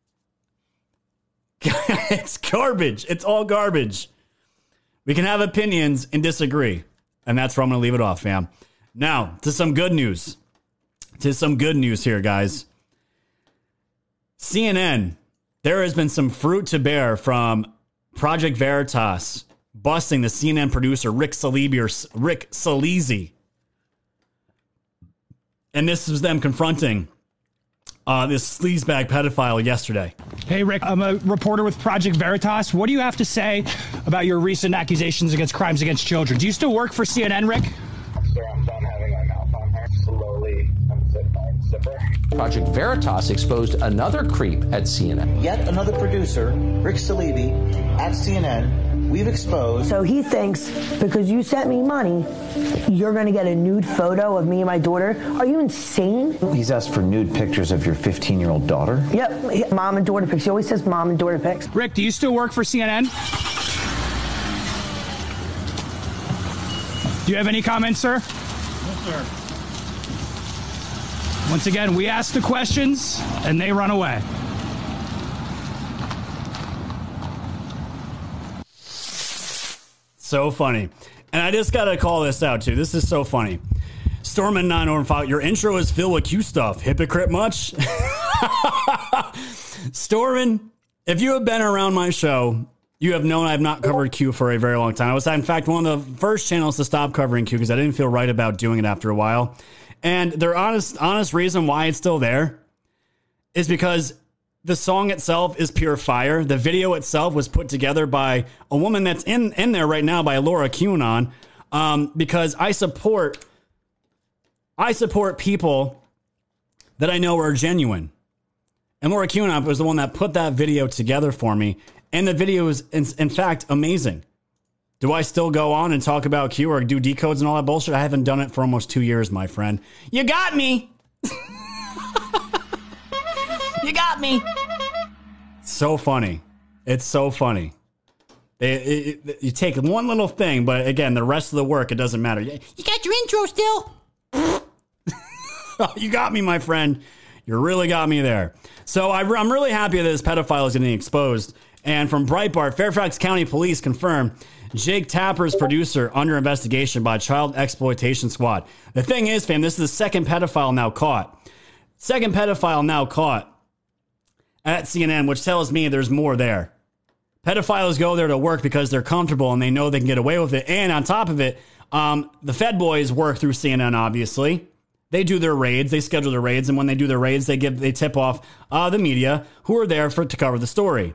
It's garbage. It's all garbage. We can have opinions and disagree. And that's where I'm going to leave it off, fam. Now, to some good news. To some good news here, guys. C N N, there has been some fruit to bear from Project Veritas busting the C N N producer, Rick Salibi, or Rick Salizi. And this was them confronting uh, this sleazebag pedophile yesterday. Hey, Rick, I'm a reporter with Project Veritas. What do you have to say about your recent accusations against crimes against children? Do you still work for C N N, Rick? Sir, I'm done having my mouth on her. Slowly unzip my Project Veritas exposed another creep at C N N. Yet another producer, Rick Salibi, at C N N, we've exposed. So he thinks because you sent me money, you're going to get a nude photo of me and my daughter. Are you insane? He's asked for nude pictures of your fifteen-year-old daughter. Yep, mom and daughter pics. He always says mom and daughter pics. Rick, do you still work for C N N? Do you have any comments, sir? Yes, sir. Once again, we ask the questions, and they run away. So funny. And I just got to call this out, too. This is so funny. Stormin nine oh five, your intro is filled with Q stuff. Hypocrite much? Stormin, if you have been around my show, you have known I have not covered Q for a very long time. I was, in fact, one of the first channels to stop covering Q because I didn't feel right about doing it after a while. And their honest, honest reason why it's still there is because the song itself is pure fire. The video itself was put together by a woman that's in, in there right now by Laura QAnon, um, because I support, I support people that I know are genuine. And Laura QAnon was the one that put that video together for me. And the video is, in, in fact, amazing. Do I still go on and talk about Q or do decodes and all that bullshit? I haven't done it for almost two years, my friend. You got me. You got me. So funny. It's so funny. It, it, it, you take one little thing, but again, the rest of the work, it doesn't matter. You got your intro still. You got me, my friend. You really got me there. So I, I'm really happy that this pedophile is getting exposed. And from Breitbart, Fairfax County Police confirm Jake Tapper's producer under investigation by Child Exploitation Squad. The thing is, fam, this is the second pedophile now caught. Second pedophile now caught at C N N, which tells me there's more there. Pedophiles go there to work because they're comfortable and they know they can get away with it. And on top of it, um, the Fed boys work through C N N, obviously. They do their raids, they schedule their raids, and when they do their raids, they give they tip off uh, the media who are there for to cover the story.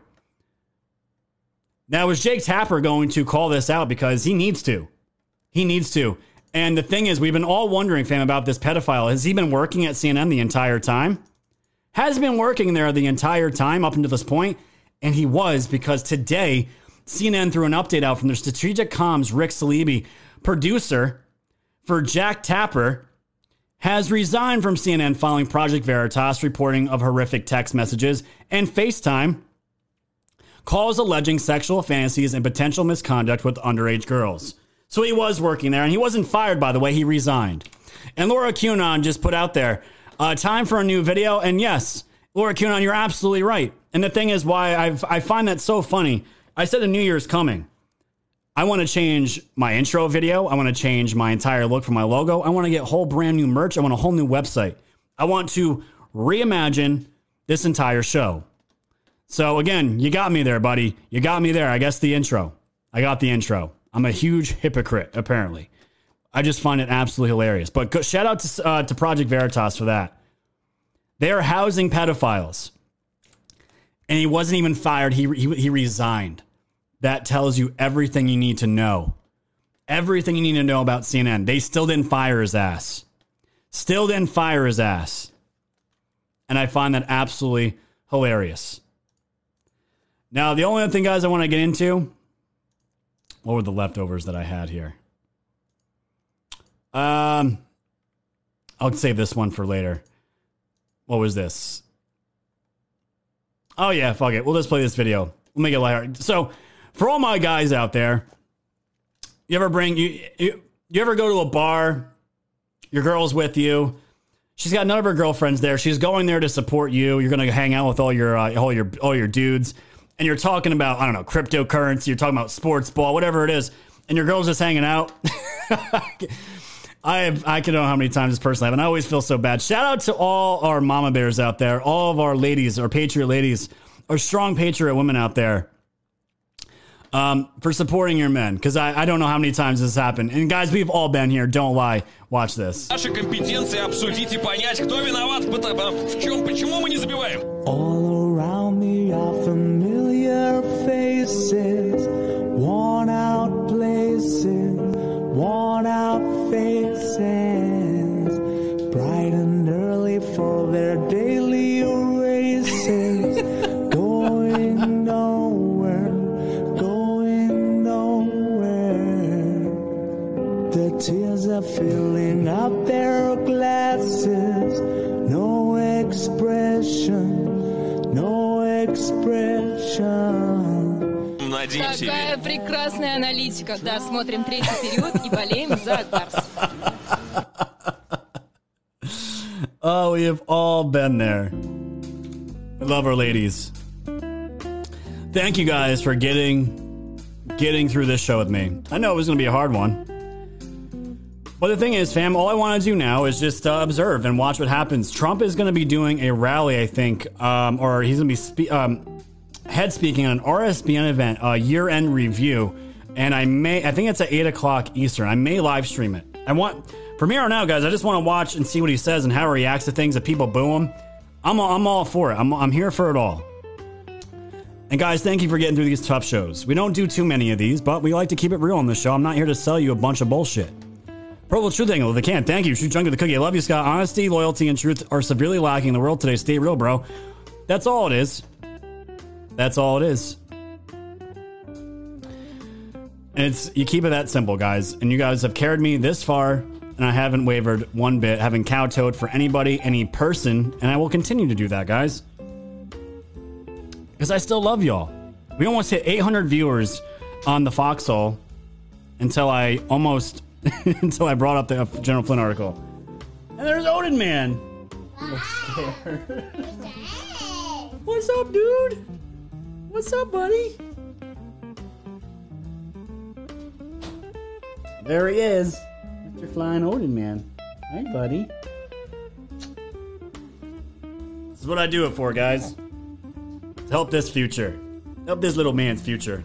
Now, is Jake Tapper going to call this out? Because he needs to. He needs to. And the thing is, we've been all wondering, fam, about this pedophile. Has he been working at C N N the entire time? Has been working there the entire time up until this point? And he was, because today, C N N threw an update out from their strategic comms, Rick Salibi, producer for Jack Tapper, has resigned from C N N following Project Veritas reporting of horrific text messages and FaceTime calls alleging sexual fantasies and potential misconduct with underage girls. So he was working there, and he wasn't fired, by the way. He resigned. And Laura QAnon just put out there, uh, time for a new video. And yes, Laura QAnon, you're absolutely right. And the thing is why I've, I find that so funny. I said a new year's coming. I want to change my intro video. I want to change my entire look for my logo. I want to get whole brand new merch. I want a whole new website. I want to reimagine this entire show. So again, you got me there, buddy. You got me there. I guess the intro. I got the intro. I'm a huge hypocrite, apparently. I just find it absolutely hilarious. But go, shout out to, uh, to Project Veritas for that. They are housing pedophiles. And he wasn't even fired. He, he, he resigned. That tells you everything you need to know. Everything you need to know about C N N. They still didn't fire his ass. Still didn't fire his ass. And I find that absolutely hilarious. Now, the only other thing, guys, I want to get into, what were the leftovers that I had here? Um, I'll save this one for later. What was this? Oh, yeah, fuck it. We'll just play this video. We'll make it lighter. So, for all my guys out there, you ever bring, you, you, you ever go to a bar, your girl's with you, she's got none of her girlfriends there, she's going there to support you, you're going to hang out with all your, uh, all your, all your dudes, and you're talking about, I don't know, cryptocurrency, you're talking about sports ball, whatever it is, and your girl's just hanging out. I have, I can know how many times this person I have, and I always feel so bad. Shout out to all our mama bears out there, all of our ladies, our patriot ladies, our strong patriot women out there, um, for supporting your men, because I, I don't know how many times this happened. And guys, we've all been here, don't lie. Watch this. Наша компетенция обсудить и понять, кто виноват, в чем, почему мы не забиваем. All around me are familiar faces, worn out places, worn out faces, bright and early for daily races, going nowhere, going nowhere. The tears are filling up their glasses, no expression, no expression. Какая прекрасная аналитика. Да, смотрим третий период и болеем за Барс. Oh, we have all been there. I love our ladies. Thank you guys for getting getting through this show with me. I know it was going to be a hard one. But the thing is, fam, all I want to do now is just uh, observe and watch what happens. Trump is going to be doing a rally, I think, um, or he's going to be spe- um, head speaking on an R S B N event, a year-end review. And I may, I think it's at eight o'clock Eastern. I may live stream it. I want, from here on out, guys, I just want to watch and see what he says and how he reacts to things, if people boo him. I'm, I'm all for it. I'm, I'm here for it all. And guys, thank you for getting through these tough shows. We don't do too many of these, but we like to keep it real on this show. I'm not here to sell you a bunch of bullshit. Purple Truth Angle, if they can. Thank you. Shoot Junk of the Cookie. I love you, Scott. Honesty, loyalty, and truth are severely lacking in the world today. Stay real, bro. That's all it is. That's all it is. And it's, you keep it that simple, guys. And you guys have carried me this far, and I haven't wavered one bit, having kowtowed for anybody, any person, and I will continue to do that, guys. Because I still love y'all. We almost hit eight hundred viewers on the Foxhole until I almost, until I brought up the General Flynn article. And there's Odin Man. I'm scared. What's up, dude? What's up, buddy? There he is. Mister Flying Odin Man. Hi, buddy. This is what I do it for, guys. To help this future. Help this little man's future.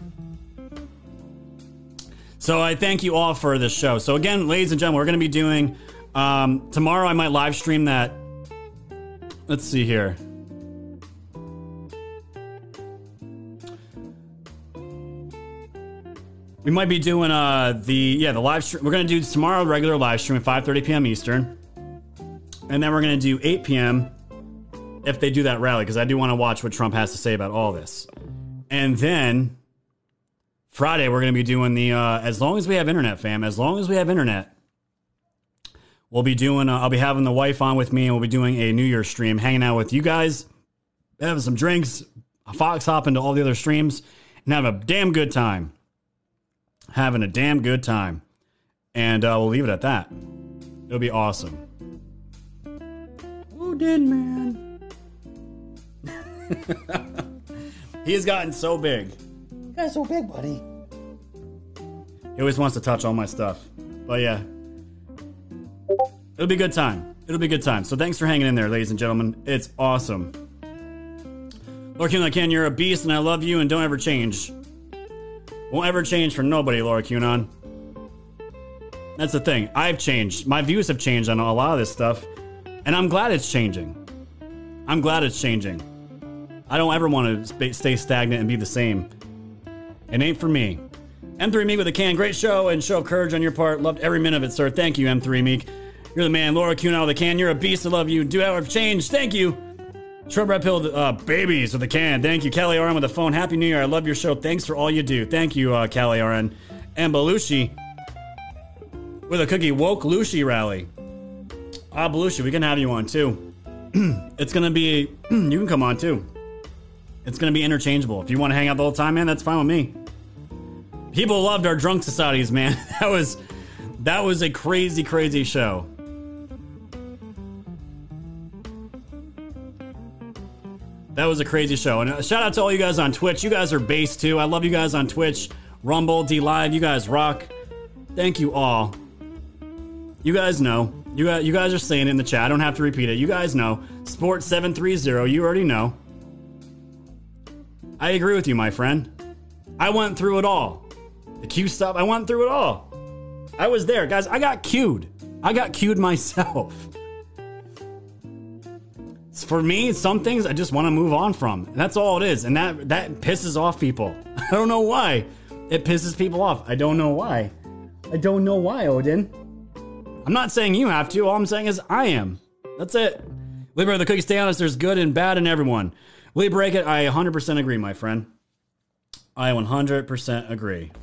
So I thank you all for this show. So again, ladies and gentlemen, we're going to be doing... Um, tomorrow I might live stream that... Let's see here. We might be doing uh, the yeah the live stream. We're gonna do tomorrow regular live stream at five thirty p.m. Eastern, and then we're gonna do eight p.m. if they do that rally, because I do want to watch what Trump has to say about all this. And then Friday we're gonna be doing the uh, as long as we have internet, fam. As long as we have internet, we'll be doing. Uh, I'll be having the wife on with me, and we'll be doing a New Year's stream, hanging out with you guys, having some drinks, fox hopping to all the other streams, and have a damn good time. Having a damn good time. And uh, we'll leave it at that. It'll be awesome. Odin Man. He has gotten so big. You guys so big, buddy. He always wants to touch all my stuff. But yeah. It'll be a good time. It'll be a good time. So thanks for hanging in there, ladies and gentlemen. It's awesome. Lord King, I can. You're a beast and I love you and don't ever change. Won't ever change for nobody, Laura QAnon. That's the thing. I've changed. My views have changed on a lot of this stuff. And I'm glad it's changing. I'm glad it's changing. I don't ever want to stay stagnant and be the same. It ain't for me. M three Meek with a can. Great show and show of courage on your part. Loved every minute of it, sir. Thank you, M three Meek. You're the man. Laura QAnon with a can. You're a beast. I love you. Do have changed. Thank you. Short Red Pill, uh, babies with a can. Thank you. Callie R N with a phone. Happy New Year. I love your show. Thanks for all you do. Thank you, uh, Callie R N. And Belushi with a cookie. Woke Lushi rally. Ah, Belushi, we can have you on too. It's going to be, you can come on too. It's going to be interchangeable. If you want to hang out the whole time, man, that's fine with me. People loved our drunk societies, man. That was, that was a crazy, crazy show. That was a crazy show. And a shout out to all you guys on Twitch. You guys are base too. I love you guys on Twitch, Rumble, D Live. You guys rock. Thank you all. You guys know. You guys, you guys are saying it in the chat. I don't have to repeat it. You guys know. Sport seven three zero. You already know. I agree with you, my friend. I went through it all. The Q stuff. I went through it all. I was there, guys. I got queued. I got queued myself. For me, some things I just want to move on from. That's all it is. And that that pisses off people. I don't know why. It pisses people off. I don't know why. I don't know why, Odin. I'm not saying you have to. All I'm saying is I am. That's it. Libra, the cookie, stay honest. There's good and bad in everyone. Will you break it? I one hundred percent agree, my friend. I one hundred percent agree.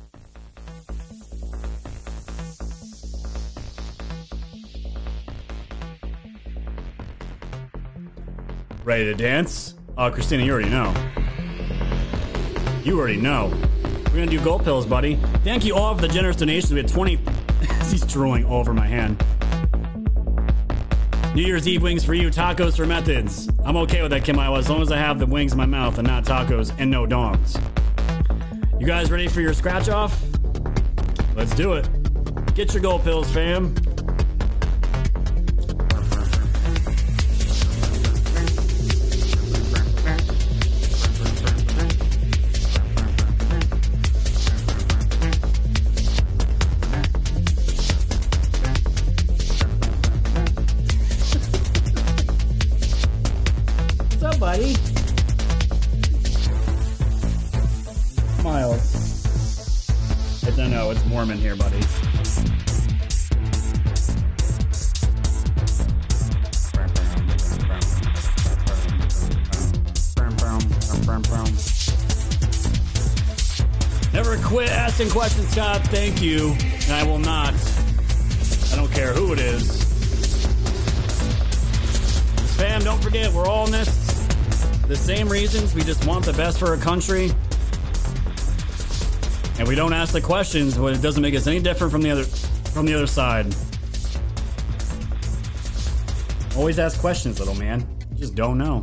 Ready to dance? Oh, Christina, you already know. You already know. We're gonna do gold pills, buddy. Thank you all for the generous donations. We had twenty. He's drooling all over my hand. New Year's Eve wings for you, tacos for methods. I'm okay with that, Kim Iowa, as long as I have the wings in my mouth and not tacos and no dongs. You guys ready for your scratch off? Let's do it. Get your gold pills, fam. Buddy. Miles. I don't know, it's warm in here, buddy. Never quit asking questions, Scott. Thank you. And I will not. I don't care who it is. Fam, don't forget, we're all in this. The same reasons. We just want the best for our country. And we don't ask the questions, but it doesn't make us any different from the other from the other side. Always ask questions, little man. You just don't know.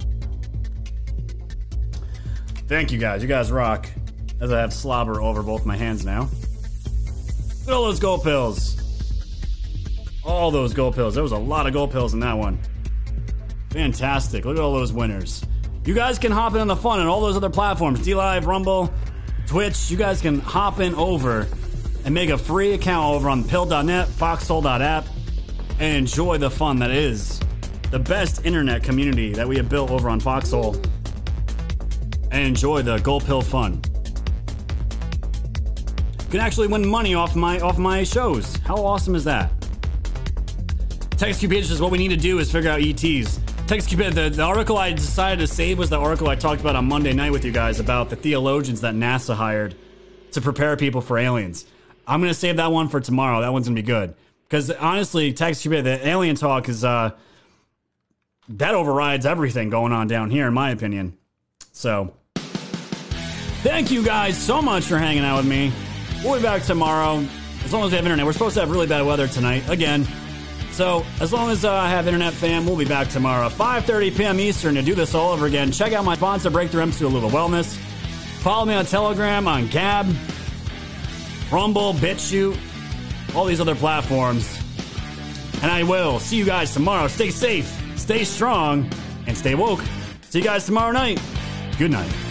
Thank you guys. You guys rock. As I have slobber over both my hands now. Look at all those gold pills. All those gold pills. There was a lot of gold pills in that one. Fantastic. Look at all those winners. You guys can hop in on the fun on all those other platforms. DLive, Rumble, Twitch. You guys can hop in over and make a free account over on pill dot net, foxhole dot app, and enjoy the fun that is the best internet community that we have built over on Foxhole. And enjoy the gold pill fun. You can actually win money off my off my shows. How awesome is that? Text Cupid says what we need to do is figure out E Ts. Text Cupid, the, the article I decided to save was the article I talked about on Monday night with you guys about the theologians that NASA hired to prepare people for aliens. I'm going to save that one for tomorrow. That one's going to be good. Because honestly, Text Cupid, the alien talk is, uh, that overrides everything going on down here, in my opinion. So, thank you guys so much for hanging out with me. We'll be back tomorrow, as long as we have internet. We're supposed to have really bad weather tonight, again. So, as long as uh, I have internet, fam, we'll be back tomorrow, five thirty p.m. Eastern, to do this all over again. Check out my sponsor, Breakthrough M C, a little wellness. Follow me on Telegram, on Gab, Rumble, BitChute, all these other platforms. And I will see you guys tomorrow. Stay safe, stay strong, and stay woke. See you guys tomorrow night. Good night.